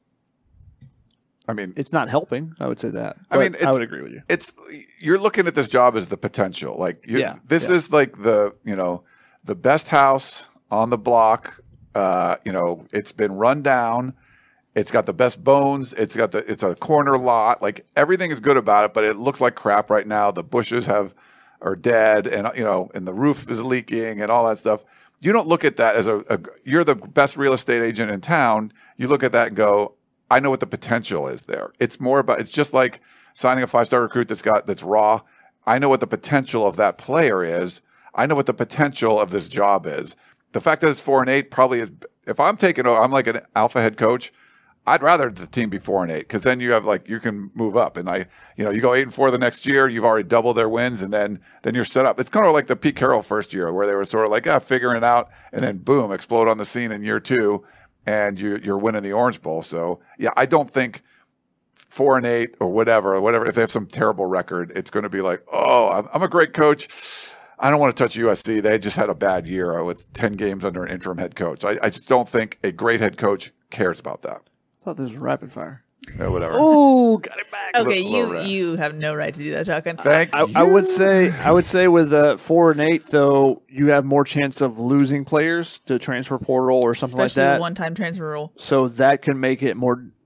I mean, It's not helping. I would say that. I mean, But it's, I would agree with you. It's you're looking at this job as the potential. Like, you, Yeah, this yeah. is like the you know the best house on the block. Uh, you know, it's been run down. It's got the best bones. It's got the it's a corner lot. Like everything is good about it, but it looks like crap right now. The bushes have are dead, and you know, and the roof is leaking, and all that stuff. You don't look at that as a, a you're the best real estate agent in town. You look at that and go, I know what the potential is there. It's more about it's just like signing a five-star recruit that's got that's raw. I know what the potential of that player is. I know what the potential of this job is. The fact that it's four and eight probably is. If I'm taking, I'm like an alpha head coach. I'd rather the team be four and eight because then you have like you can move up and I, you know, you go eight and four the next year. You've already doubled their wins and then then you're set up. It's kind of like the Pete Carroll first year where they were sort of like ah, figuring it out and then boom, explode on the scene in year two, and you you're winning the Orange Bowl. So yeah, I don't think four and eight or whatever or whatever if they have some terrible record, it's going to be like oh, I'm, I'm a great coach. I don't want to touch U S C. They just had a bad year with ten games under an interim head coach. I, I just don't think a great head coach cares about that. I thought this was rapid fire. Yeah, whatever. Oh, got it back. Okay, Little- little you rat. you have no right to do that, Shotgun. Thank I, you. I would say I would say with uh, four and eight, though, you have more chance of losing players to transfer portal or something Especially like the that. one-time transfer rule. So that can make it more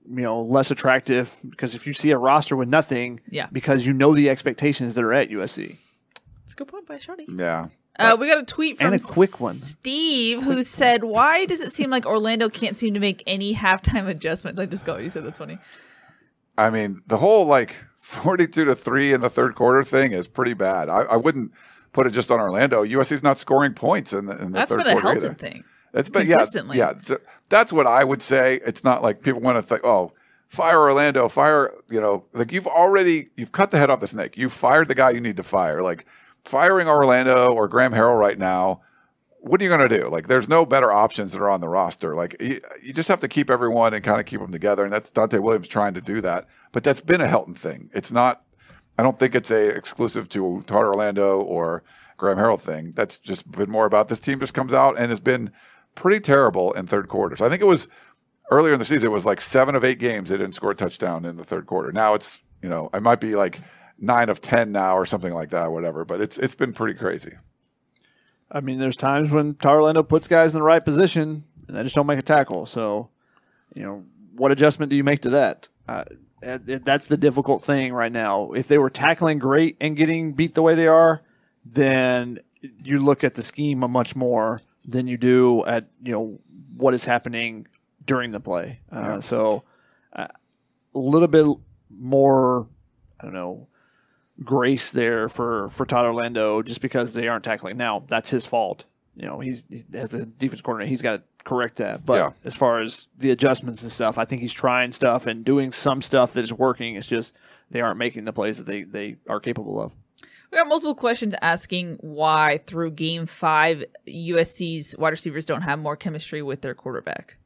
you know, less attractive because if you see a roster with nothing, Yeah. because you know the expectations that are at U S C. That's a good point by Shawty. Yeah. Uh, we got a tweet from And a quick one. Steve who said, "Why does it seem like Orlando can't seem to make any halftime adjustments?" I just got what you said. That's funny. I mean, the whole like forty-two to three in the third quarter thing is pretty bad. I, I wouldn't put it just on Orlando. U S C's not scoring points in the, in the That's third been a quarter Helton either. thing. It's been Consistently. yeah, yeah. So that's what I would say. It's not like people want to think, oh, fire Orlando, fire. You know, like you've already you've cut the head off the snake. You fired the guy you need to fire. Like firing Orlando or Graham Harrell right now. What are you going to do? Like, there's no better options that are on the roster. Like, you, you just have to keep everyone and kind of keep them together. And that's Dante Williams trying to do that. But that's been a Helton thing. It's not. I don't think it's a exclusive to Todd Orlando or Graham Harrell thing. That's just been more about this team just comes out and has been pretty terrible in third quarters. I think it was earlier in the season. It was like seven of eight games they didn't score a touchdown in the third quarter. Now it's you know it might be like nine of ten now or something like that, whatever. But it's it's been pretty crazy. I mean, there's times when Todd Orlando puts guys in the right position and they just don't make a tackle. So, you know, what adjustment do you make to that? Uh, that's the difficult thing right now. If they were tackling great and getting beat the way they are, then you look at the scheme much more than you do at, you know, what is happening during the play. Uh, Yeah. So uh, a little bit more, I don't know, grace there for, for Todd Orlando just because they aren't tackling. Now, that's his fault. You know, he's he, as a defense coordinator, he's got to correct that. But Yeah. as far as the adjustments and stuff, I think he's trying stuff and doing some stuff that is working. It's just they aren't making the plays that they, they are capable of. We got multiple questions asking why through game five, U S C's wide receivers don't have more chemistry with their quarterback.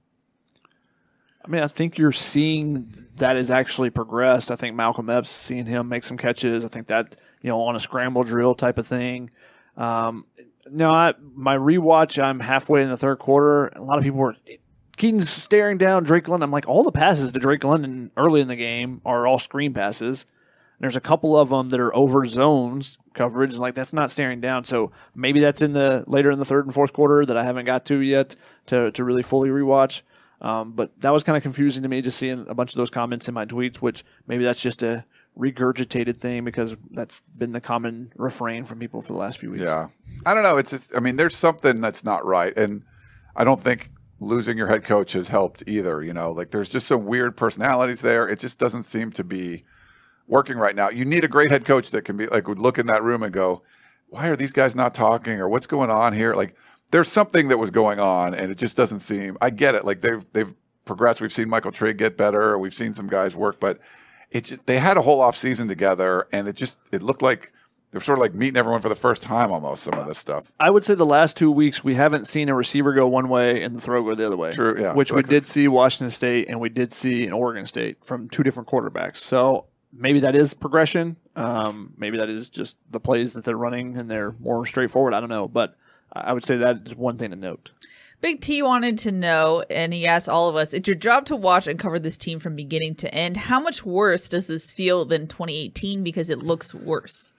I mean, I think you're seeing that has actually progressed. I think Malcolm Epps, seeing him make some catches. I think that, you know, on a scramble drill type of thing. Um, no, I, my rewatch, I'm halfway in the third quarter. A lot of people were, Keaton's staring down Drake London. I'm like, all the passes to Drake London early in the game are all screen passes. There's a couple of them that are over zones coverage. Like, that's not staring down. So maybe that's in the later in the third and fourth quarter that I haven't got to yet to, to really fully rewatch. Um, but that was kind of confusing to me, just seeing a bunch of those comments in my tweets, which maybe that's just a regurgitated thing because that's been the common refrain from people for the last few weeks. Yeah. I don't know. It's, just, I mean, there's something that's not right. And I don't think losing your head coach has helped either. You know, like there's just some weird personalities there. It just doesn't seem to be working right now. You need a great head coach that can be like, would look in that room and go, why are these guys not talking or what's going on here? Like, there's something that was going on, and it just doesn't seem. I get it. Like they've they've progressed. We've seen Michael Trigg get better. We've seen some guys work, but it just, they had a whole off season together, and it just it looked like they're sort of like meeting everyone for the first time almost. Some of this stuff. I would say the last two weeks we haven't seen a receiver go one way and the throw go the other way. True, yeah. Which So we that could- did see Washington State and we did see in Oregon State from two different quarterbacks. So maybe that is progression. Um, maybe that is just the plays that they're running and they're more straightforward. I don't know, but I would say that is one thing to note. Big T wanted to know, and he asked all of us, it's your job to watch and cover this team from beginning to end. How much worse does this feel than twenty eighteen because it looks worse?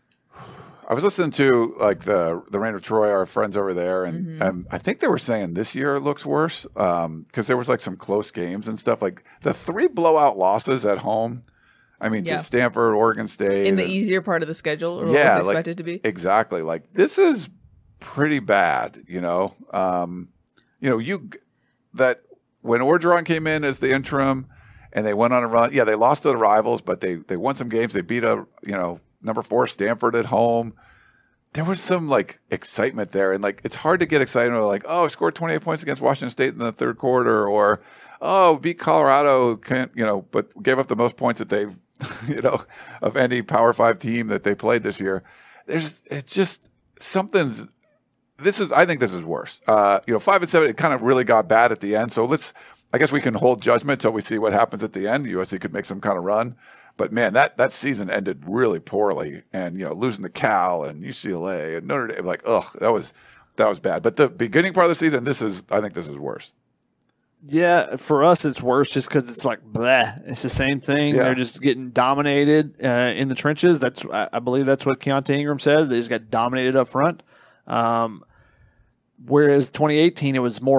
I was listening to like the the Rain of Troy, our friends over there, and, Mhm. and I think they were saying this year it looks worse because there was like some close games and stuff. Like the three blowout losses at home. I mean, Yeah. to Stanford, Oregon State, In the and- easier part of the schedule, or yeah, what was like, expected to be? exactly. Like this is pretty bad. You know, um, you know, you that when Orgeron came in as the interim, and they went on a run. Yeah, they lost to the rivals, but they they won some games. They beat a you know number four Stanford at home. There was some like excitement there, and like it's hard to get excited when like, oh, scored twenty-eight points against Washington State in the third quarter, or oh, beat Colorado, can't you know, but gave up the most points that they've you know of any Power Five team that they played this year. There's it's just something's. This is I think this is worse. Uh, you know, five and seven, it kind of really got bad at the end. So let's. I guess we can hold judgment till we see what happens at the end. U S C could make some kind of run. But, man, that, that season ended really poorly. And, you know, losing to Cal and U C L A and Notre Dame, like, ugh, that was that was bad. But the beginning part of the season, this is I think this is worse. Yeah, for us it's worse just because it's like bleh. It's the same thing. Yeah. They're just getting dominated uh, in the trenches. That's I, I believe that's what Keontae Ingram says. They just got dominated up front. Um, whereas twenty eighteen, it was more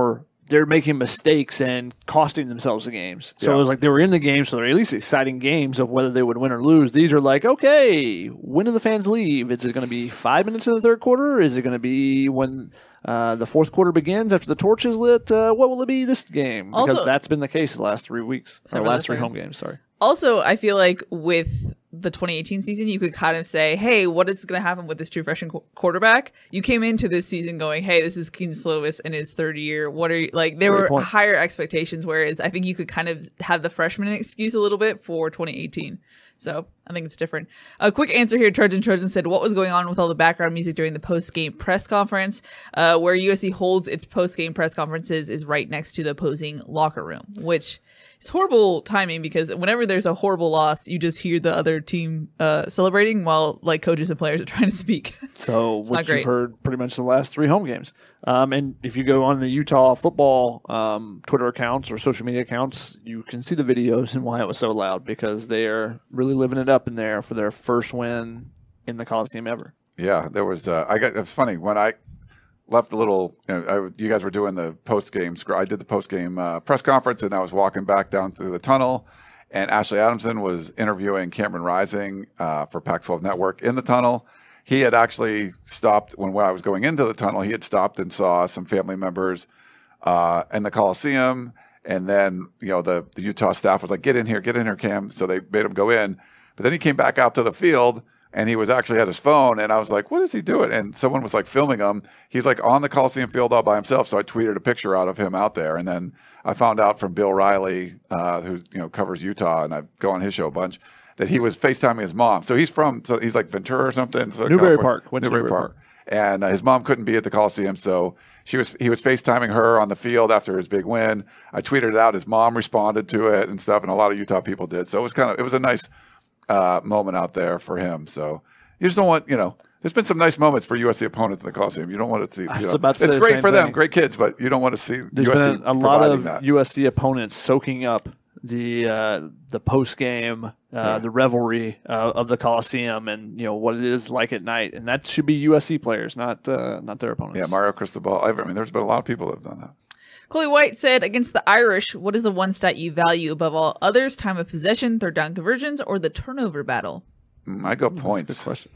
they're making mistakes and costing themselves the games. So Yeah. it was like they were in the game, so they're at least exciting games of whether they would win or lose. These are like, okay, when do the fans leave? Is it going to be five minutes in the third quarter? Or is it going to be when uh, the fourth quarter begins after the torch is lit? Uh, what will it be this game? Because Also- that's been the case the last three weeks. Or Sorry, last three sorry. home games, sorry. Also, I feel like with the twenty eighteen season, you could kind of say, hey, what is going to happen with this true freshman qu- quarterback? You came into this season going, hey, this is Keaton Slovis in his third year. What are you like? There Great were point. higher expectations, whereas I think you could kind of have the freshman excuse a little bit for twenty eighteen. So I think it's different. A quick answer here. Trojan Trojan said, what was going on with all the background music during the post-game press conference? Uh, where U S C holds its post-game press conferences is right next to the opposing locker room, which is horrible timing because whenever there's a horrible loss, you just hear the other team uh, celebrating while like coaches and players are trying to speak. So, It's not which you've great. heard pretty much the last three home games. Um, and if you go on the Utah football um, Twitter accounts or social media accounts, you can see the videos and why it was so loud because they are really living it up in there for their first win in the Coliseum ever. Yeah, there was. Uh, I got. It's funny when I left the little. You know, I, you guys were doing the post game. I did the post game uh, press conference, and I was walking back down through the tunnel, and Ashley Adamson was interviewing Cameron Rising uh, for Pac twelve Network in the tunnel. He had actually stopped when, when I was going into the tunnel. He had stopped and saw some family members uh, in the Coliseum, and then you know the the Utah staff was like, "Get in here, get in here, Cam." So they made him go in, but then he came back out to the field. And he was actually at his phone, and I was like, what is he doing? And someone was like filming him. He's like on the Coliseum field all by himself. So I tweeted a picture out of him out there. And then I found out from Bill Riley, uh, who you know covers Utah, and I go on his show a bunch, that he was FaceTiming his mom. So he's from, so he's like Ventura or something. So Newberry California- Park. Went to Newberry, Newberry Park. And uh, his mom couldn't be at the Coliseum, so she was he was FaceTiming her on the field after his big win. I tweeted it out. His mom responded to it and stuff, and a lot of Utah people did. So it was kind of, it was a nice uh, moment out there for him. So you just don't want, you know, there's been some nice moments for U S C opponents in the Coliseum. You don't want to see. You I was know, about to it's say the great same for them, thing. great kids, but you don't want to see There's U S C been a, a lot providing of that. U S C opponents soaking up the uh, the post game, uh, Yeah. the revelry uh, of the Coliseum, and you know what it is like at night, and that should be U S C players, not uh, not their opponents. Yeah, Mario Cristobal. I mean, there's been a lot of people that have done that. Chloe White said, against the Irish, what is the one stat you value above all others? Time of possession, third down conversions, or the turnover battle? Mm, I go That's a points. good question.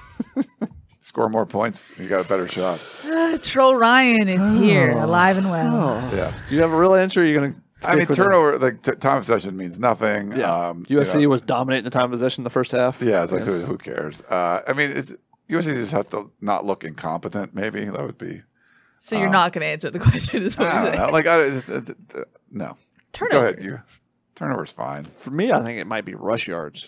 Score more points, you got a better shot. Uh, Troll Ryan is here, alive and well. Yeah. Do you have a real answer? Or are you going to? I mean, turnover, like t- time of possession means nothing. Yeah. Um, U S C you know, was dominating the time of possession in the first half. yeah, it's like, who, Yes. who cares? Uh, I mean, it's, U S C just has to not look incompetent, maybe. That would be. So you're Uh, not going to answer the question, is what I you're don't saying. know. Like, I, it, it, it, no. Turnover. Go ahead. You, turnover's fine. For me, I think it might be rush yards.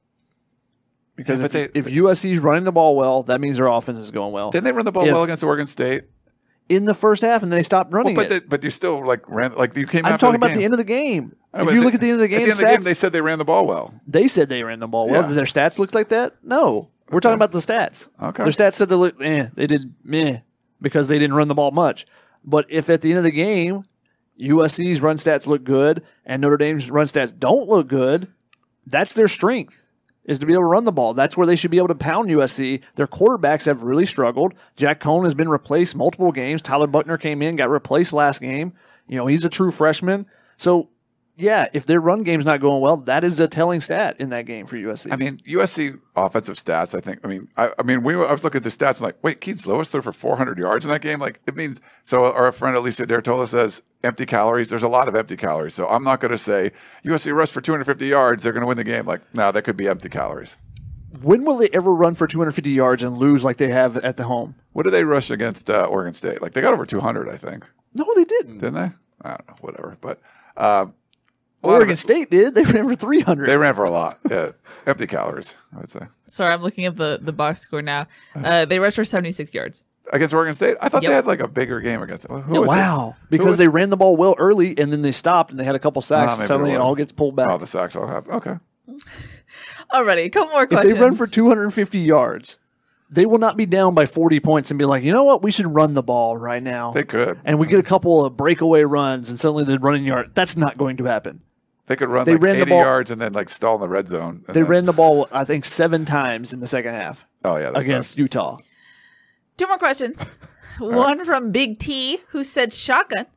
Because Yeah, if, but they- if U S C's running the ball well, that means their offense is going well. Didn't they run the ball If- well against Oregon State? in the first half, and then they stopped running Well, but, it. they, but you still like ran like you came. I'm after talking the about game. the end of the game. I know, If but you the- look at the end of the game, at the end of the game, stats- they said they ran the ball well. They said they ran the ball well. Yeah. Did their stats look like that? No. We're talking about the stats. Okay. Their stats said they looked, eh, they did meh because they didn't run the ball much. But if at the end of the game, U S C's run stats look good and Notre Dame's run stats don't look good, that's their strength, is to be able to run the ball. That's where they should be able to pound U S C. Their quarterbacks have really struggled. Jack Cohn has been replaced multiple games. Tyler Buckner came in, got replaced last game. You know, he's a true freshman. So, yeah, if their run game's not going well, that is a telling stat in that game for U S C. I mean, U S C offensive stats. I think. I mean, I, I mean, we. Were, I was looking at the stats. And like, wait, Keaton Slovis threw for four hundred yards in that game. Like, it means. So our friend Alicia Dertola says empty calories. There's a lot of empty calories. So I'm not going to say U S C rushed for two hundred fifty yards. They're going to win the game. Like, no, that could be empty calories. When will they ever run for two hundred fifty yards and lose like they have at the home? What did they rush against uh, Oregon State? Like, they got over two hundred, I think. No, they didn't. Didn't they? I don't know. Whatever. But um, a lot of Oregon it- State did. They ran for three hundred. They ran for a lot. Yeah, empty calories. I would say Sorry, I'm looking at the, the box score now. Uh, they rushed for seventy-six yards. against Oregon State. I thought Yep. they had like a bigger game against. Who No, was it? wow. Who Because was they it? ran the ball well early and then they stopped and they had a couple sacks. Ah, and maybe suddenly it it was. all gets pulled back. Oh, the sacks all happen. Okay. Alrighty, a couple more If questions. they run for two hundred fifty yards, they will not be down by forty points and be like, you know what, we should run the ball right now. They could. And we get a couple of breakaway runs and suddenly the running yard. That's not going to happen. They could run They like ran the eighty ball- yards and then like stall in the red zone. and They then- ran the ball, I think, seven times in the second half Oh yeah. that's against Utah. Two more questions. One from Big T, who said shotgun.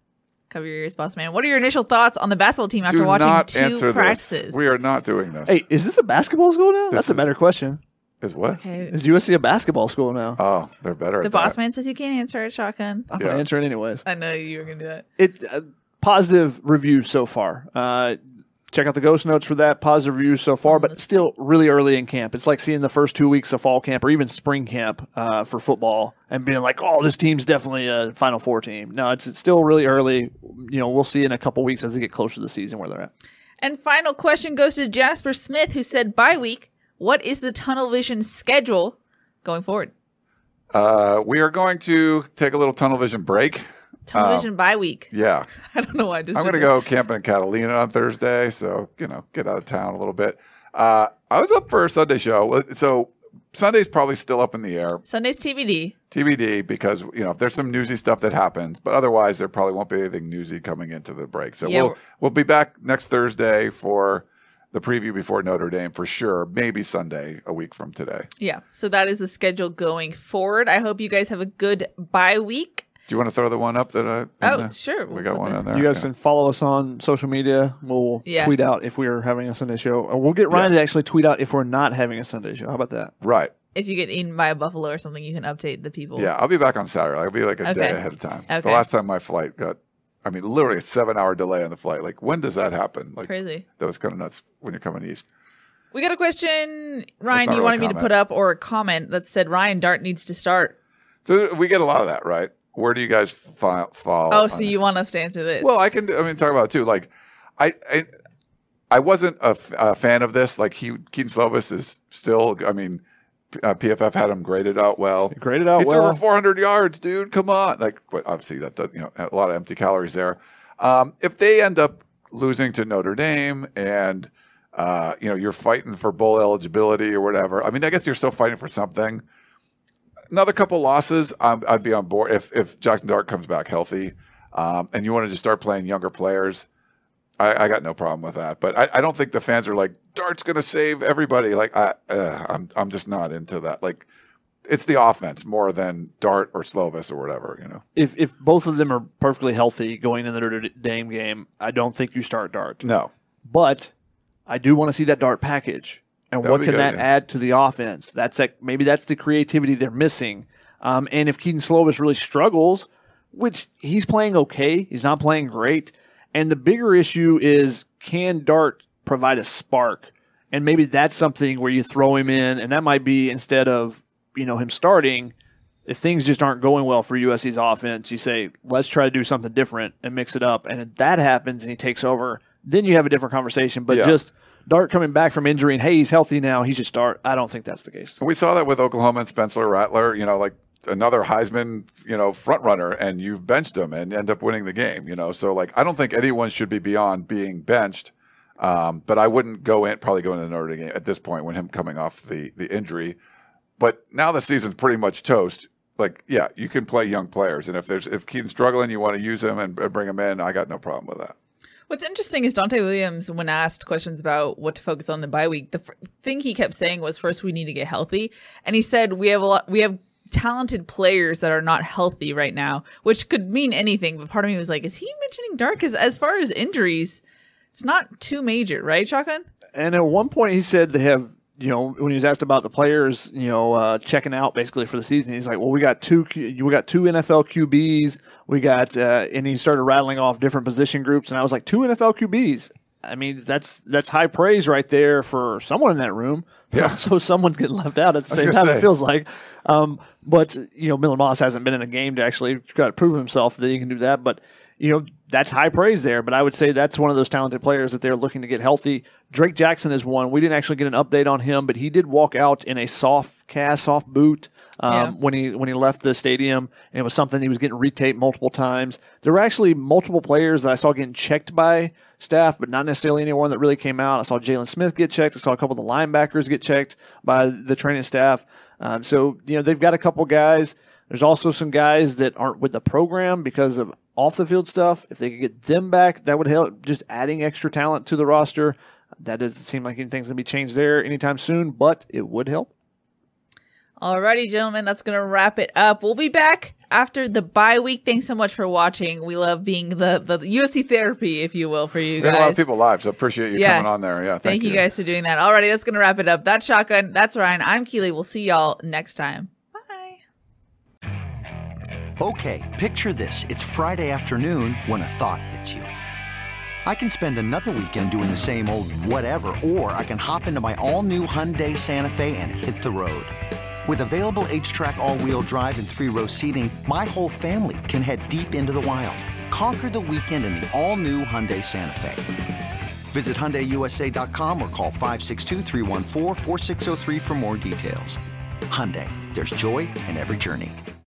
Cover your ears, boss man. What are your initial thoughts on the basketball team after Do watching not two answer practices? this. We are not doing this. Hey, is this a basketball school now? This That's a is- better question. Is what? Okay. Is U S C a basketball school now? Oh, they're better The at boss that. man says you can't answer it, Shotgun. I'm Yeah. gonna answer it anyways. I know you were going to do that. It uh, positive reviews so far. Uh, check out the ghost notes for that. Positive reviews so far, but still really early in camp. It's like seeing the first two weeks of fall camp or even spring camp uh, for football and being like, "Oh, this team's definitely a Final Four team." No, it's, it's still really early. You know, we'll see in a couple weeks as they get closer to the season where they're at. And final question goes to Jasper Smith, who said, bye week, what is the Tunnel Vision schedule going forward? Uh, we are going to take a little tunnel vision break. Tunnel Um, Vision bye week. Yeah. I don't know why I just I'm did going to that. go camping in Catalina on Thursday, so, you know, get out of town a little bit. Uh, I was up for a Sunday show. So Sunday's probably still up in the air. Sunday's T B D. T B D, because, you know, if there's some newsy stuff that happens, but otherwise there probably won't be anything newsy coming into the break. So Yeah, we'll we're- we'll be back next Thursday for the preview before Notre Dame for sure. Maybe Sunday a week from today. Yeah, so that is the schedule going forward. I hope you guys have a good bye week. Do you want to throw the one up that I? Oh, the- sure. We We'll got put one that- on there. You guys Yeah. can follow us on social media. We'll Yeah. tweet out if we are having a Sunday show. Or we'll get Ryan Yes. to actually tweet out if we're not having a Sunday show. How about that? Right. If you get eaten by a buffalo or something, you can update the people. Yeah, I'll be back on Saturday. I'll be like a Okay. day ahead of time. Okay. The last time my flight got, I mean, literally a seven-hour delay on the flight. Like, when does that happen? Like, Crazy. That was kind of nuts when you're coming east. We got a question, not Ryan, you really wanted me to comment. put up, or a comment that said Ryan Dart needs to start. So we get a lot of that, right? Where do you guys fi- fall? Oh, on so it? you want us to answer this? Well, I can. I mean, talk about it too. Like, I, I, I wasn't a, f- a fan of this. Like, he, Keaton Slovis is still. I mean, uh, P F F had him graded out well. Graded out He threw well. for four hundred yards, dude. Come on. Like, but obviously that does, you know, a lot of empty calories there. Um, if they end up losing to Notre Dame and uh, you know, you're fighting for bowl eligibility or whatever. I mean, I guess you're still fighting for something. Another couple losses, I'm, I'd be on board if if Jackson Dart comes back healthy, um, and you want to just start playing younger players. I, I got no problem with that, but I, I don't think the fans are like Dart's going to save everybody. Like I, uh, I'm I'm just not into that. Like it's the offense more than Dart or Slovis or whatever. You know, If if both of them are perfectly healthy going into the Notre Dame game, I don't think you start Dart. no. But I do want to see that Dart package. And That what would can be good, that yeah. add to the offense? That's like, maybe that's the creativity they're missing. Um, and if Keaton Slovis really struggles, which he's playing okay, he's not playing great. And the bigger issue is, can Dart provide a spark? And maybe that's something where you throw him in, and that might be instead of, you know, him starting. If things just aren't going well for U S C's offense, you say, let's try to do something different and mix it up. And if that happens and he takes over, then you have a different conversation. But Yeah. just Dart coming back from injury and, hey, he's healthy now, he should start. I don't think that's the case. We saw that with Oklahoma and Spencer Rattler, you know, like another Heisman, you know, front runner, and you've benched him and end up winning the game, you know. So, like, I don't think anyone should be beyond being benched, um, but I wouldn't go in, probably go into the Notre Dame game at this point when him coming off the, the injury. But now the season's pretty much toast. Like, yeah, you can play young players. And if there's if Keaton's struggling, you want to use him and, and bring him in, I got no problem with that. What's interesting is Dante Williams, when asked questions about what to focus on the bye week, the f- thing he kept saying was, first we need to get healthy. And he said, we have a lot, we have talented players that are not healthy right now, which could mean anything. But part of me was like, is he mentioning Dart? Because as far as injuries, it's not too major, right, Shotgun? And at one point he said they have, you know, when he was asked about the players, you know, uh, checking out basically for the season, he's like, well, we got two, Q- we got two N F L Q Bs, we got, uh, and he started rattling off different position groups, and I was like, two N F L Q Bs. I mean, that's that's high praise right there for someone in that room. Yeah. So someone's getting left out at the I was same gonna time, say. it feels like. Um, but, you know, Miller Moss hasn't been in a game to actually try to prove himself that he can do that. But, you know, that's high praise there. But I would say that's one of those talented players that they're looking to get healthy. Drake Jackson is one. We didn't actually get an update on him, but he did walk out in a soft cast, soft boot um, Yeah. when he when he left the stadium. And it was something he was getting retaped multiple times. There were actually multiple players that I saw getting checked by staff, but not necessarily anyone that really came out. I saw Jalen Smith get checked. I saw a couple of the linebackers get checked by the training staff. Um, so, you know, they've got a couple guys. There's also some guys that aren't with the program because of off the field stuff. If they could get them back, that would help. Just adding extra talent to the roster. That doesn't seem like anything's going to be changed there anytime soon, but it would help. Alrighty, gentlemen, that's going to wrap it up. We'll be back after the bye week. Thanks so much for watching. We love being the, the U S C therapy, if you will, for you We guys. had a lot of people live, so appreciate you Yeah. coming on there. Yeah, thank, Thank you guys for doing that. Alrighty, that's going to wrap it up. That's Shotgun. That's Ryan. I'm Keely. We'll see y'all next time. Okay, picture this. It's Friday afternoon when a thought hits you. I can spend another weekend doing the same old whatever, or I can hop into my all-new Hyundai Santa Fe and hit the road. With available H-Track all-wheel drive and three-row seating, my whole family can head deep into the wild. Conquer the weekend in the all-new Hyundai Santa Fe. Visit Hyundai U S A dot com or call five six two, three one four, four six zero three for more details. Hyundai, there's joy in every journey.